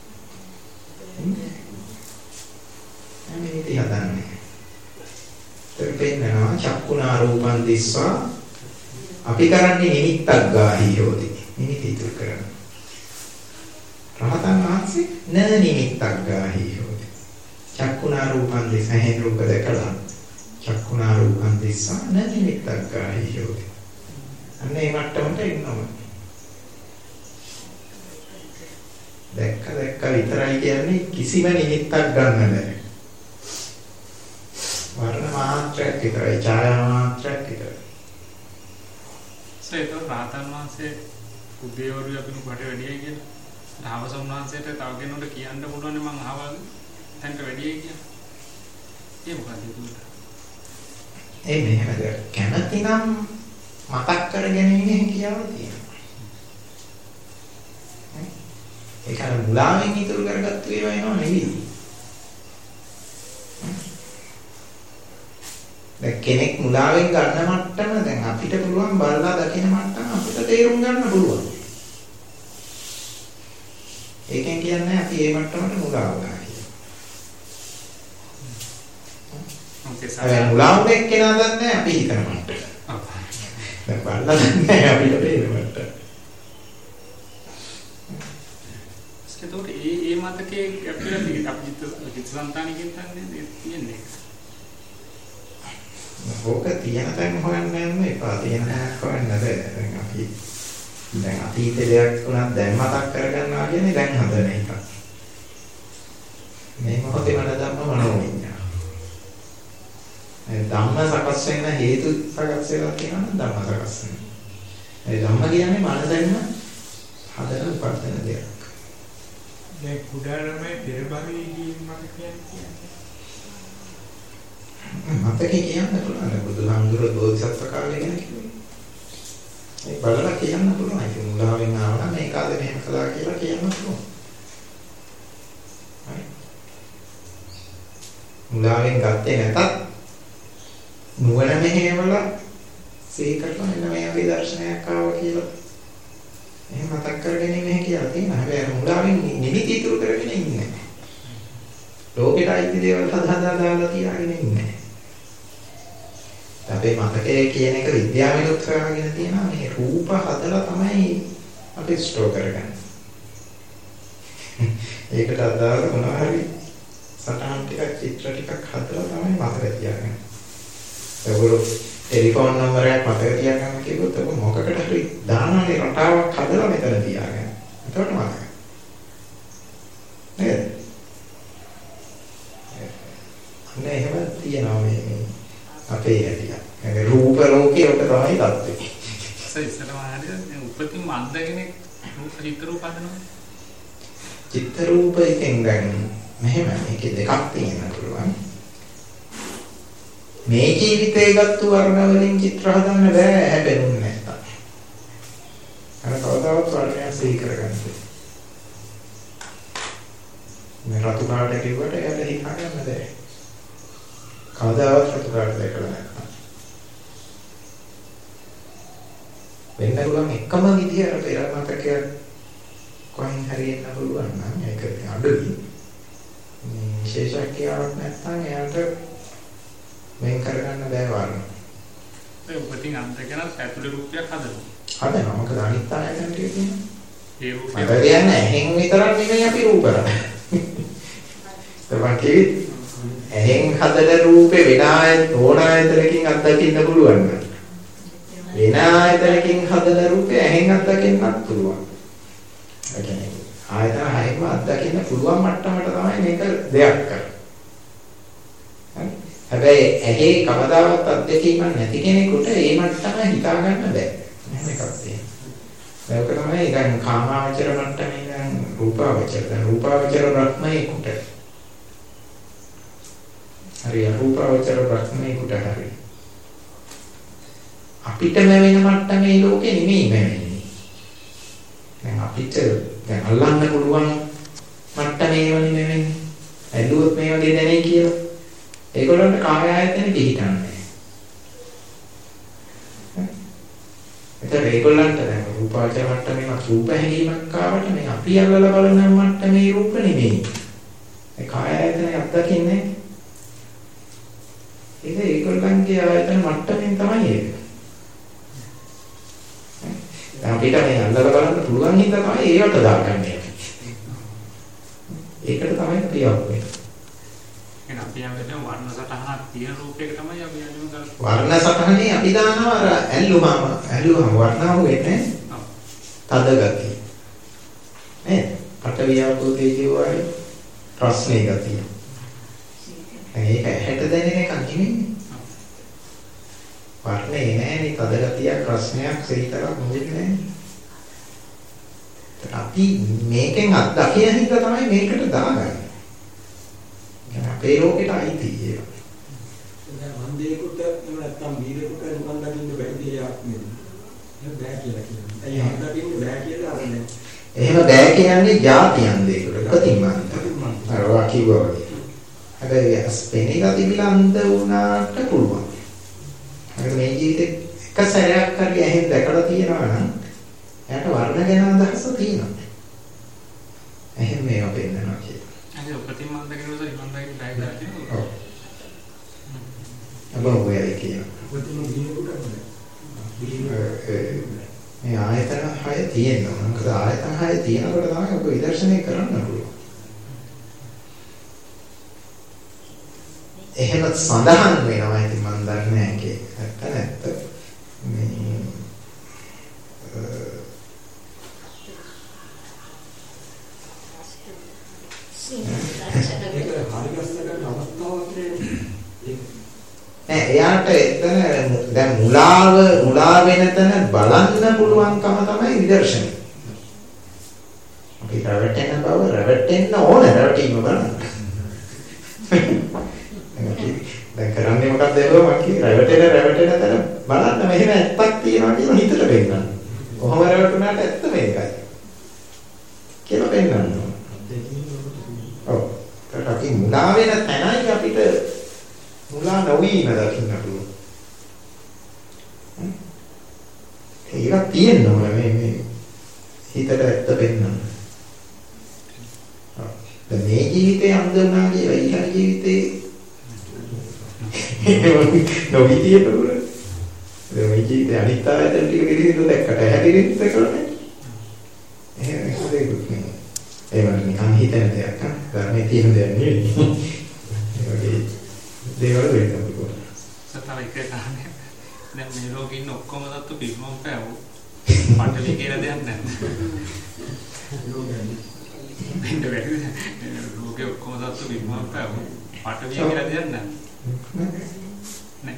නිමිති හදන්නේ. තෙපෙන්නවා චක්කුණා රූපං දිස්වා අපි කරන්නේ නිමිත්තක් ගාහි හොති. නිමිති ඉතුරු කරන. රහතන් වහන්සේ න නිමිත්තක් ගාහි හොති. චක්කුණා රූපං දිස්සා හේ රූප දැකලා චක්කුණා රූපං දිස්සා න නිමිත්තක් ගාහි හොති. අන්න ඒ මට්ටමට එන්නවා. දැක්ක දැක්ක විතරයි කියන්නේ කිසිම නිමිත්තක් ගන්න නැහැ. වර්ණ මාත්‍රයක් විතරයි, ඡායා මාත්‍රයක් විතරයි. ඒක රාතන් වහන්සේ උදේවරු අපිට කොට වැඩියයි කියලා. ධාවසම් වහන්සේට තව කෙනෙකුට කියන්න පුළුවන් මම අහවල් තැනට වැඩියයි කියලා. ඒ මොකද ඒක? ඒ මෙහෙමද කැමති නම් මතක් කරගෙන ඉන්නේ කියලා තියෙනවා. ඒක අර මුලාවෙන් ඉතුරු කරගත්තු ඒවා එනවා නෙවෙයි. දැන් කෙනෙක් මුලාවෙන් ගන්න මට්ටම දැන් අපිට පුළුවන් බලලා දකින මට්ටම අපිට තේරුම් ගන්න පුළුවන්. ඒකෙන් කියන්නේ අපි මේ මට්ටමට මුලාව ගන්නවා කියලා. ඒ මුලාවෙන් එක්කෙනා දන්නේ අපි හිතන මට්ටම. දැන් බලලා දන්නේ අපිට තේරෙන මට්ටම. ඒතකොට ඒ ඒ මතකයේ අපිට අපි චිත්තසංතානිකින් තන්නේ තියෙන්නේ. ඕක තියෙන තැන් හොයන්න යන්න එපා. තියෙන තැනක් හොයන්න බෑ. දැන් අපි දැන් අතීත දෙයක් වුණත් දැන් මතක් කරගන්නවා කියන්නේ දැන් හදන එක. මේ මොහොතේ මන ධම්ම මනෝවිඤ්ඤාණ. ඒ ධම්ම සකස් වෙන හේතු සකස් වෙලා තියෙනවා ධම්ම සකස් වෙනවා. ඒ ධම්ම කියන්නේ මනසෙන්ම හදන උපදින දෙයක්. දැන් කුඩාරමේ පෙරබරේදී මම කියන්නේ මතකේ කියන්න පුළුවන් බුදුහාමුදුරුවෝ බෝධිසත්ව කාලේ ගැන කිව්වේ. ඒ බලලා කියන්න පුළුවන්. ඒක මුලාවෙන් ආවනම් මේ කාලේ මෙහෙම කළා කියලා කියන්න පුළුවන්. හරි. මුලාවෙන් ගත්තේ නැතත් නුවණ මෙහෙවලා සීකරලා මෙන්න මේ අපේ දර්ශනයක් ආවා කියලා එහෙම මතක් කරගෙන ඉන්නේ කියලා තියෙනවා. හැබැයි මුලාවෙන් නිමිති ඉතුරු කරගෙන ඉන්නේ නැහැ. ලෝකෙට අයිති දේවල් හදා හදා දාලා තියාගෙන ඉන්නේ. අපේ මතකයේ කියන එක විද්‍යාවෙන් උත්සාහගෙන තියෙනවා මේ රූප හදලා තමයි අපි ස්ටෝර් කරගන්නේ. ඒකට අදාළ මොනවා හරි සටහන් ටිකක් චිත්‍ර ටිකක් හදලා තමයි මතක තියාගන්නේ. ඒගොල්ලෝ ටෙලිෆෝන් නම්බරයක් මතක තියාගන්න කිව්වොත් ඒක මොකකට හරි දානනේ රටාවක් හදලා මෙතන තියාගන්න. එතකොට මතක. නේද? අනේ එහෙම තියනවා මේ අපේ ඇතිය. ඒ රූප ලෝකේ ඔක තමයි தත්ත්වය. ඉස්සෙල්ලාම ආදී උපතින් මන්ද කෙනෙක් රූප චිත්‍ර රූප හදනවා. චිත්‍ර රූප එකෙන් දැන් මෙහෙම මේකේ දෙකක් තියෙන්න පුළුවන්. මේ ජීවිතේ ගත්ත වර්ණ වලින් චිත්‍ර හදන්න බෑ හැබෙන්නේ නැත්තම්. අර කවදාවත් වර්ණය සිහි කරගන්න. මේ රතු පාට කිව්වට එයාට හිතා ගන්න බෑ. කවදාවත් රතු පාට දැකලා නැත්තම්. වෙන්න පුළුවන් එකම විදිය අර පෙර මතකයක් කොහෙන් හරි එන්න පුළුවන් නම් ඒක අඩුයි. මේ විශේෂ ක්‍රියාවක් නැත්නම් එයාට වෙන් කරගන්න බෑ වර්ණ. ඒ උපතින් අන්ත කරන ඇතුලේ රූපයක් හදනවා. හදනවා. මොකද අනිත් ආයතන ටික තියෙනවා. ඒ රූපය මට කියන්නේ ඇහෙන් විතරක් නෙමෙයි අපි රූප කරන්නේ. තමයි ඇහෙන් හදන රූපේ වෙන ආයත ඕන ආයතනකින් අත්දකින්න පුළුවන් නේද? වෙන ආයතනකින් හදන රූපේ ඇහෙන් අත්දකින්නත් පුළුවන්. ඒ කියන්නේ ආයතන හයම අත්දකින්න පුළුවන් මට්ටමට තමයි මේක දෙයක් කරන්නේ. හරි. හැබැයි ඇහි කවදාවත් අත්දැකීමක් නැති කෙනෙකුට ඒ මට්ටම හිතා ගන්න බෑ. එහෙම එකක් තියෙනවා. ඒක තමයි දැන් කාමාවචර මට්ටමේ දැන් රූපාවචර. දැන් රූපාවචර බ්‍රහ්මයේකට. හරි රූපාවචර බ්‍රහ්මයේකට හරි. අපිටම වෙන මට්ටමේ ලෝකෙ නෙමෙයි වෙන්නේ. දැන් අපිට දැන් අල්ලන්න පුළුවන් මට්ටමේ වනේ නෙමෙයි. ඇදුවොත් මේ වගේ දැනේ කියලා. ඒගොල්ලන්ට කාය ආයතනෙ පිළිහිටන්නේ. ඒතර ඒගොල්ලන්ට දැන් රූපාවචර මට්ටමේ රූප හැඟීමක් ආවට මේ අපි අල්ලලා බලන මට්ටමේ රූප නෙමෙයි. ඒ කාය ආයතනෙ අත්දකින්නේ. ඒක ඒගොල්ලන්ගේ ආයතන මට්ටමින් තමයි ඒක. දැන් අපිට මේ අල්ලලා බලන්න පුළුවන් හින්දා තමයි ඒවට දාගන්නේ. ඒකට තමයි පියවන්නේ. එහෙනම් අපි යන්නේ වර්ණ සටහනක් තියෙන රූපයක තමයි අපි යන්නේ ගන්න. වර්ණ සටහනේ අපි දානවා අර ඇල්ලුවම ඇල්ලුවම වර්ණාව වෙන්නේ තද ගතිය. නේ? පටවියාපෝ තේජෝ වගේ ප්‍රශ්නේ ගතිය. ඒක හැට දැනෙන එක නෙමෙයි. වර්ණේ නෑනේ තද ගතියක් ප්‍රශ්නයක් සහිතවක් මොකද නෑ. අපි මේකෙන් අත්දකින හින්දා තමයි මේකට දාගන්නේ. අපේ ලෝකෙට අයිති ඒක. දැන් වන්දේකට එහෙම නැත්නම් බීරෙකට නිකන් දකින්න බැරි දෙයක් නෙමෙයි. ඒක බෑ කියලා කියනවා. අයියා හදකින්න බෑ කියලා අරන්නේ. එහෙම බෑ කියන්නේ જાතියන් දෙයකට. ප්‍රතිමන්ත. අර වාකියවා වගේ. හැබැයි ස්පෙනිලා තිබිලා අන්ත වුණාට පුළුවන්. අර මේ ජීවිතේ එක සැරයක් හරි ඇහෙන් දැකලා තියෙනවා නම් එයාට වර්ණ ගැන අදහස තියෙනවා. එහෙම මේවා පෙන්නනවා කියලා. අද උපතින් මන්ද කෙනෙකුට ඉමන් දැන් බෑ කියලා කියනවා. ඔව්. අබෝ වෙයි කියනවා. උපතින් බීරෙකට මේ ආයතන හය තියෙනවා. මොකද ආයතන හය තියෙනකොට තමයි ඔබ විදර්ශනය කරන්න පුළුවන්. එහෙම සඳහන් වෙනවා ඉතින් මම දන්නේ නැහැ ඒක. නැත්ත නැත්ත මේ නෑ එයාට එතන දැන් මුලාව මුලා වෙන තැන බලන්න පුළුවන්කම තමයි විදර්ශනය. අපි රැවටෙන බව රැවටෙන්න ඕන රැවටීම බලන්න. දැන් කරන්නේ මොකක්ද ඒවා මම කිය රැවටෙන රැවටෙන තැන බලන්න මෙහෙම ඇත්තක් තියෙනවා කියලා හිතට පෙන්නන්න. කොහොම රැවටුණාට ඇත්ත මේකයි. කියලා පෙන්නන්න. ඔව්. ඒකට අපි මුලා වෙන තැනයි අපිට මුලා නොවීම දකින්න පුළුවන්. ඒක තියෙනවා මේ මේ හිතට ඇත්ත පෙන්නන්න. ඔව්. මේ ජීවිතේ අන්ද වුණා කියලා ඊළඟ ජීවිතේ නොවිදියට පුළුවන්. මේ ජීවිතේ අනිත් ආයතන ටික පිළිසිඳ දැක්කට හැටිරින්ද කරන්නේ. එහෙම හිතේකුත් නෙමෙයි. ඒවල නිකන් හිතන දෙයක් න ะ ධර්මයේ තියෙන දෙයක් නෙවෙයි. ඒ වගේ දේවල් වෙන්න පුළුවන්. සතර එක ගන්න. දැන් මේ ලෝකෙ ඉන්න ඔක්කොම සත්තු පිළිමම් පෑව. පටලි කියලා දෙයක් නැහැ. බින්ද වැඩි. ලෝකෙ ඔක්කොම සත්තු පිළිමම් පෑව. පටලි කියලා දෙයක් නැහැ. නෑ.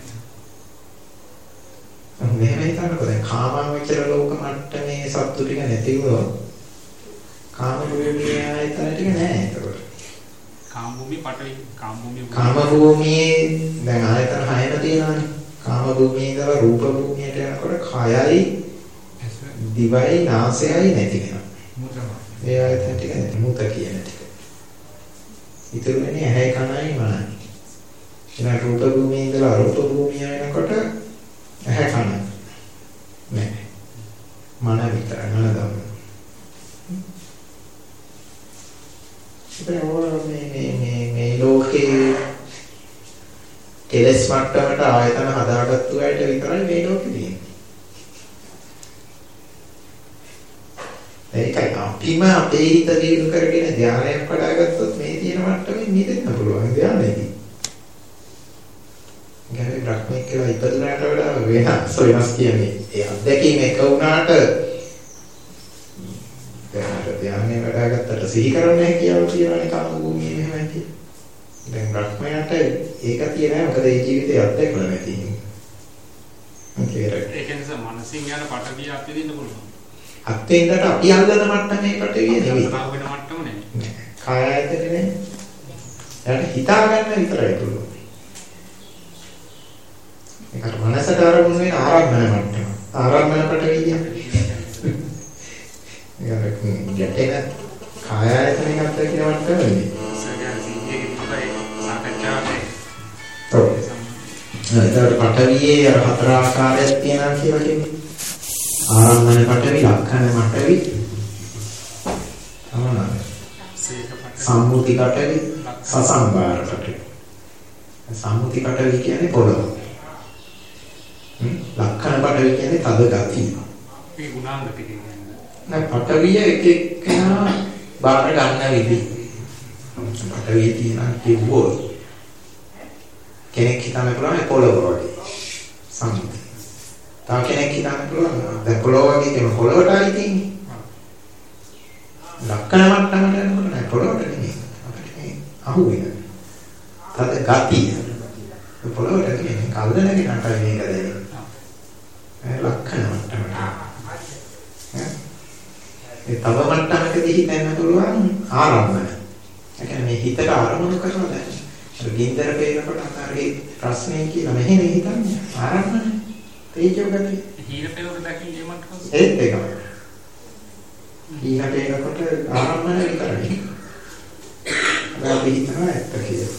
මෙහෙම හිතන්නකෝ දැන් කාමාවචර ලෝක මට්ටමේ සත්තු ටික නැති වුණොත් කාම භූමියේ ආයතන ටික නෑ ඒතකොට. කාම භූමිය පටවි කාම භූමිය කාම භූමියේ දැන් ආයතන හයම තියෙනවානේ. කාම භූමියේ ඉඳලා රූප භූමියට යනකොට කයයි දිවයි නාසයයි නැති වෙනවා. මුතම. ඒ ආයතන ටික නැති මුත කියන ටික. ඉතුරු වෙන්නේ ඇහැයි කනයි මනයි. එන රූප භූමියේ ඉඳලා අරූප භූමිය යනකොට ඇහැ කන නෑ. මන විතරයි මන දම. ඉතින් මේ මේ මේ මේ ලෝකේ කෙලස් මට්ටමට ආයතන හදාගත්තු අයට විතරයි මේ ලෝකෙ තියෙන්නේ. ඒකයි අපිම අපේ හිත දියුණු කරගෙන ධානයක් වඩාගත්තොත් මේ තියෙන මට්ටමෙන් නිදෙන්න පුළුවන් ධානයේදී. ගැන බ්‍රහ්මෙක් කියලා ඉපදුනාට වඩා වෙනස් වෙනස් කියන්නේ ඒ අත්දැකීම එක වුණාට දැන් ධානය වඩාගත්තට සිහි කරන්නේ කියලා කියනනේ කාම භූමියේ මෙහෙමයි කියන්නේ. දැන් බ්‍රහ්මයාට ඒක තියෙනවා මොකද ඒ ජීවිතේ අත්දැකලා නැති හින්දා. ඒක නිසා මනසින් යන පටවිය අත්විඳින්න පුළුවන්. අත්විඳට අපි අල්ලන මට්ටමේ පටවිය නෙවෙයි. කාම වෙන මට්ටම නෙවෙයි. කාය ආයතනේ නේ. හිතා ගන්න විතරයි පුළුවන්. ඒක මනසට ආරම්භ වෙන ආරම්භන මට්ටම. ආරම්භන පටවිය කියන්නේ. ඒක ගැටෙන කාය ආයතනේ ගත්ත කියන මට්ටම නෙවෙයි. ඔව්. ඒතර පඨවියේ අර හතර ආකාරයක් තියෙනවා කියලා කියන්නේ. ආරම්භන පඨවි, ලක්ෂණ පඨවි. තමයි. සම්මුති පඨවි, සසංකාර පඨවි. සම්මුති පඨවි කියන්නේ පොළොව. හ්ම්. ලක්ෂණ පඨවි කියන්නේ තද ගතිය. මේ ගුණාංග ටික කියන්නේ. නෑ පඨවිය එක එකනා බාර ගන්න විදි. පඨවියේ තියෙන කිව්වොත් කෙනෙක් හිතන්න පුළුවන් පොළොව වගේ සම්මුති. තව කෙනෙක් හිතන්න පුළුවන් දැන් පොළොව වගේ කියන පොළොවටයි තියෙන්නේ. ලක්ෂණ මට්ටමට යනකොට නෑ පොළොවට නෙමෙයි. අපිට මේ අහු වෙන. තද ගතිය. පොළොවට නෙමෙයි කල්දනගේ නටයි මේක දැනෙන්නේ. ඒ ලක්ෂණ මට්ටමට. ඒ තව මට්ටමකදී හිතන්න පුළුවන් ආරම්භන. ඒ කියන්නේ මේ හිතට ආරම්භන කරනවා දැන්. ගින්දර පේනකොට අතරේ ප්‍රශ්නේ කියලා මෙහෙම හිතන්නේ ආරම්භන තේජෝ ගතිය. හීන පෙරවර දකින්නේ මට ඒත් ඒකම. හීන පේනකොට ආරම්භන විතරයි. අපි හිතනවා ඇත්ත කියලා.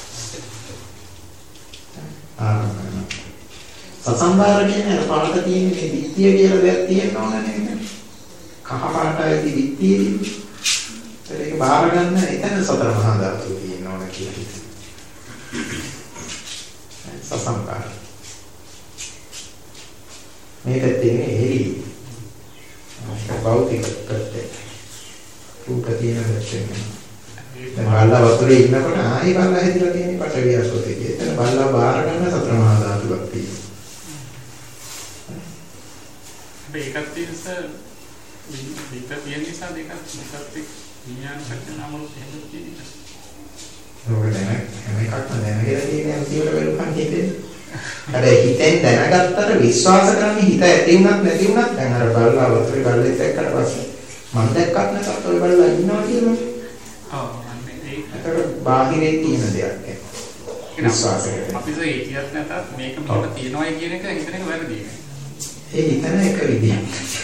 ආරම්භන. සසංකාර කියන්නේ පාට තියෙන මේ විත්තිය කියලා දෙයක් තියෙනවා නේද? කහ පාටයි විත්තියදී. ඒක බාර ගන්න එතන සතර මහා ධාතු තියෙනවා කියලා හිතනවා. සසංකාර මේක තියෙන්නේ එළි භෞතික පැත්තේ රූප තියෙන පැත්තේ දැන් බල්ලා වතුරේ ඉන්නකොට ආයි බල්ලා හැදිලා තියෙන පටවිය අසෝතේ කියන බල්ලා බාර ගන්න සතර මහා ධාතුවක් තියෙනවා. මේකත් තියෙනස විත තියෙන නිසා දෙකක් මොකක්ද විඥාන ශක්තිය නමලු එහෙම තියෙනවා. මොකද හැම එකක්ම දැනගෙන තියෙන සියලු වෙලුම් හිතෙන්නේ. අර හිතෙන් දැනගත්තට විශ්වාස කරන්නේ හිත ඇති වුණත් නැති වුණත් දැන් අර බලලා වතුරේ බල්ලෙක් දැක්කට පස්සේ මම දැක්කත් නැත්නම් ඔය බලලා ඉන්නවා කියලා. ඔව් අන්නේ ඒක. ඒතර බාහිරේ තියෙන දෙයක් ඒක. විශ්වාස කරන්නේ. අපි ඒ කියත් නැතත් මේක මෙහෙම තියනවායි කියන එක හිතන එක වැරදි. ඒ හිතන එක විදියක්.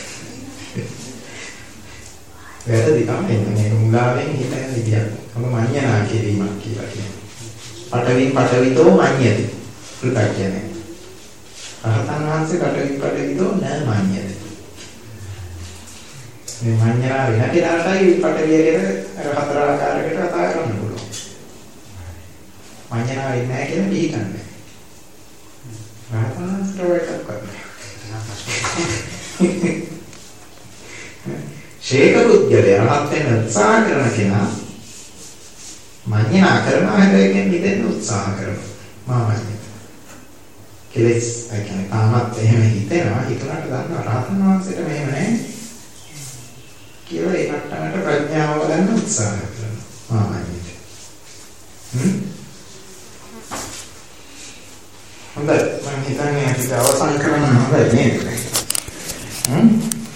වැරදි තමයි මේ මුලාවෙන් හිතන විදියක්. මොන මඤ්ඤණා කිරීමක් කියලා කියන්නේ. පඨවි පඨවිතෝ මඤ්ඤති. පුරුතක් කියන්නේ. රහතන් වහන්සේ පඨවි පඨවිතෝ න මඤ්ඤති. මේ මඤ්ඤණා වෙන කෙනාටයි පඨවිය ගැන හතර ආකාරයකට කතා කරන්න පුළුවන්. මඤ්ඤණා වෙන්නේ නැහැ කියන පිළිගන්නේ. රහතන් වහන්සේට වයිටක් කරන්නේ. ශේක පුද්ගලයා රහත් වෙන උත්සාහ කරන කෙනා මඤ්ඤණා කරනවා හැබැයි මිදෙන්න උත්සාහ කරනවා. මාමඤ්ඤ. කෙලස් කියන්නේ තාමත් එහෙම හිතෙනවා හිතනට ගන්න රහතන් වහන්සේට මෙහෙම නැහැ. කියලා ඒ මට්ටමට ප්‍රඥාව ගන්න උත්සාහ කරනවා. මාමඤ්ඤ. හ්ම්. හොඳයි මම හිතන්නේ අපිට අවසන් කරන්න හොඳයි නේද? හ්ම්.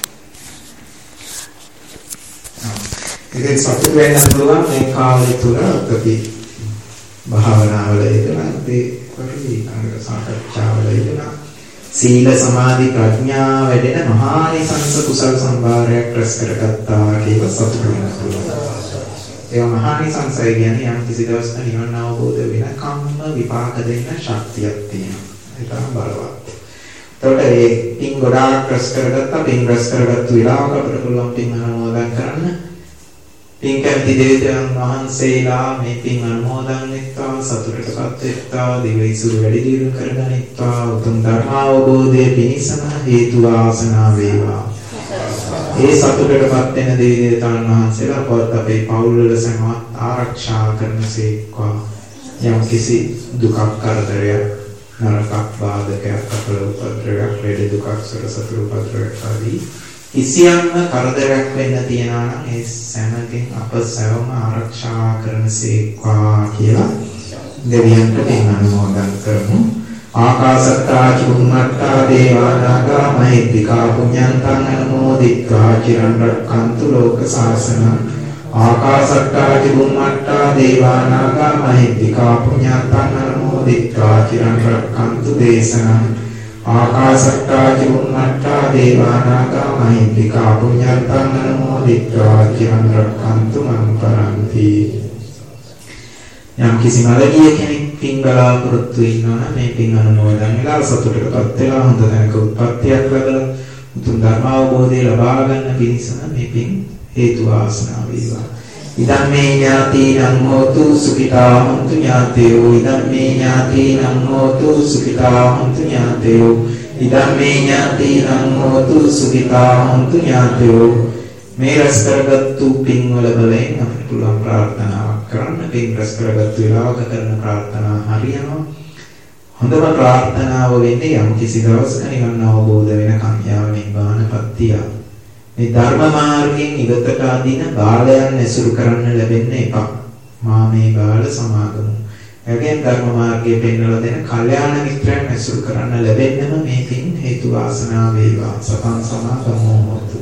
ඉතින් සතුට වෙන්න පුළුවන් මේ කාලය තුල අපි භාවනාවල යෙදෙනවා අපි පරිවිකාංග සාකච්ඡාවල යෙදෙනවා සීල සමාධි ප්‍රඥා වැඩෙන මහානිසංස කුසල සම්භාරයක් රැස් කරගත්තා කියලා සතුට වෙන්න පුළුවන්. ඒ මහානිසංසය කියන්නේ යම් කිසි දවසක නිවන අවබෝධ වෙනකම්ම විපාක දෙන්න ශක්තියක් තියෙනවා. ඒක තමයි බලවත්. එතකොට මේ පින් ගොඩාක් රැස් කරගත්තා පින් රැස් කරගත්තු විලාක අපිට පුළුවන් පින් අනුමෝදන් කරන්න. පින් කැමති දෙවියන් වහන්සේලා මේ පින් අනුමෝදන් වෙත්වා සතුටටපත් වෙත්වා දිවයිසුරු වැඩි දියුණු කරගනිත්වා උතුම් ධර්ම අවබෝධයේ පිණිසම හේතු වාසනා වේවා. ඒ සතුටටපත් වෙන දෙවියන් වහන්සේලා පොත් අපේ පවුල් වල සමවත් ආරක්ෂා කරනසේක්වා. යම් කිසි දුකක් කරදරයක් නරකක් බාධකයක් අපල උපද්‍රවයක් ලෙඩ දුකක් සතර සතර උපද්‍රවයක් ආදී කිසියම් කරදරයක් වෙන්න තියනවා නම් ඒ සෑමකින් අප සැවම ආරක්ෂා කරනසේක්වා කියලා දෙවියන්ට පින් අනුමෝදන් කරමු. ආකාශත්තා චුම්මත්තා දේවානාගා මහිද්దికා පුඤ්ඤන්තං අනුමෝදිත්වා චිරන් රක්ඛන්තු ලෝක සාසනං. ආකාශත්තා චුම්මත්තා දේවානාගා මහිද්దికා පුඤ්ඤන්තං අනුමෝදිත්වා චිරන් රක්ඛන්තු දේශනං. ආකාශත්තා චුම්මත්තා දේවානාගා මහිද්దికා පුඤ්ඤන්තං අනුමෝදිත්වා චිරන් රක්ඛන්තු මං පරන්ති. යම් කිසි මළගිය කෙනෙක් පින් බලාපොරොත්තු වෙනවා මේ පින් අනුමෝදන් වෙලා සතුටටපත් වෙලා හොඳ තැනක උත්පත්තියක් ලැබලා උතුම් ධර්ම අවබෝධය ලබා ගන්න පිණිසම මේ පින් හේතු වාසනා වේවා. ඉදම් මේ ඥාතිනම් හෝතු සුඛිතා හොන්තු ඥාතයෝ. ඉදම් මේ ඥාතිනම් හෝතු සුඛිතා හොන්තු ඥාතයෝ. ඉදම් මේ ඥාතිනම් හෝතු සුඛිතා හොන්තු ඥාතයෝ. මේ රැස් කරගත්තු පින් වල බලයෙන් අපිට පුළුවන් ප්‍රාර්ථනාවක් කරන්න. පින් රැස් කරගත්තු වෙලාවක කරන ප්‍රාර්ථනා හරියනවා. හොඳම ප්‍රාර්ථනාව වෙන්නේ යම් කිසි දවසක නිවන් අවබෝධ වෙනකන් යාව නිබ්බානපත්තිය. මේ ධර්ම මාර්ගයෙන් ඉවතට අදින බාලයන් ඇසුරු කරන්න ලැබෙන්න එපා. මා මේ බාල සමාගමු. එගෙන් ධර්ම මාර්ගයේ පෙන්වලා දෙන කල්යාණ මිත්‍රයන් ඇසුරු කරන්න ලැබෙන්නම මේ පින් හේතු වාසනා වේවා. සතං සමාගමෝ හොතු.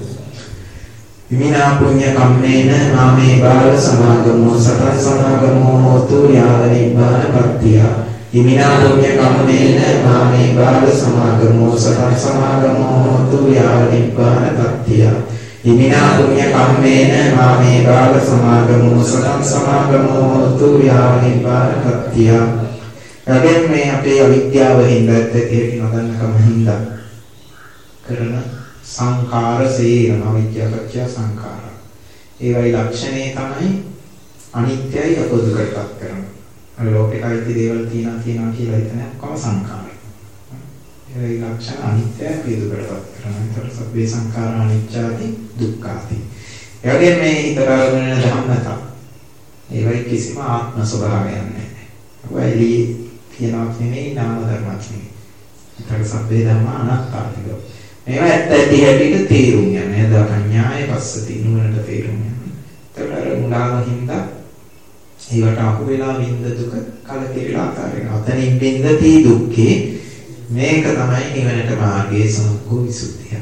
විමිනා පුඤ්ඤ කම්මේන මාමේ බාල සමාගමෝ සතං සමාගමෝ හෝතු යාව නිබ්බානපත්තිය. විමිනා පුඤ්ඤ කම්මේන මාමේ බාල සමාගමෝ සතං සමාගමෝ හෝතු යාව නිබ්බානපත්තිය. විමිනා පුඤ්ඤ කම්මේන මාමේ බාල සමාගමෝ සතං සමාගමෝ හෝතු යාව නිබ්බානපත්තිය. එගෙන් මේ අපේ අවිද්‍යාව හින්දාත් ඒක නොදන්නකම හින්දා කරන සංඛාර සේරම අවිද්‍යාවච්ඡ සංඛාර. ඒවයි ලක්ෂණය තමයි අනිත්‍යයි අපොදුකටපත් කරනවා. අර ලෝකෙකයි දේවල් තියනවා තියනවා කියලා හිතන ඔක්කොම සංඛාර. ඒවයි ලක්ෂණ අනිත්‍යයි අපොදුකටපත් කරනවා. ඒතර සබ්බේ සංඛාර අනිච්චාති දුක්ඛාති. එවැගේ මේ හිතරගෙන ධම්මතා. ඒවයි කිසිම ආත්ම ස්වභාවයක් නැහැ. ඔයලි කියනවා නෙමෙයි නාම ධර්මයක් නෙමෙයි. ඒතර සබ්බේ ධම්ම අනාත්තාතික. මේවා ඇත්ත ඇති හැටියට තේරුම් ගන්න. නේද? පඤ්ඤාය පස්සති නුවණට තේරුම් ගන්න. ඒකට අර මුලාව හින්දා ඒවට අහු වෙලා විඳ දුක කලකිරලා අතාරිනවා. අතනින් විඳති දුක්ඛේ මේක තමයි නිවනට මාර්ගයේ සමුක්ඛ විසුද්ධිය.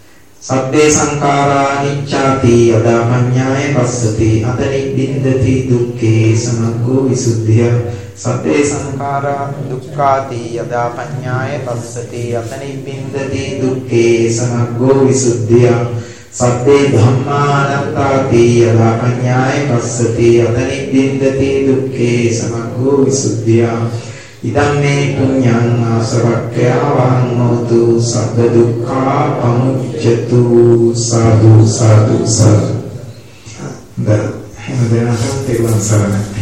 සබ්බේ සංඛාරා අනිච්චාති යදා පඤ්ඤාය පස්සති අතනින් විඳති දුක්ඛේ සමුක්ඛ විසුද්ධිය. සබ්බේ සංඛාරා දුක්ඛාති යදා පඤ්ඤාය පස්සති අතනින් විඳති දුක්ඛේ සමුක්ඛ විසුද්ධිය. සබ්බේ ධම්මා අනාත්තාති යදා පඤ්ඤාය පස්සති අතනින් විඳති දුක්ඛේ සමුක්ඛ විසුද්ධිය. ඉදම් මේ පුඤ්ඤං ආසවක්ඛ්‍යාවං හෝතු සබ්බ දුක්ඛා පමුච්ඡතු සාදු සාදු සාදු. දැන් හැමදේම තේරුම් ගන්න.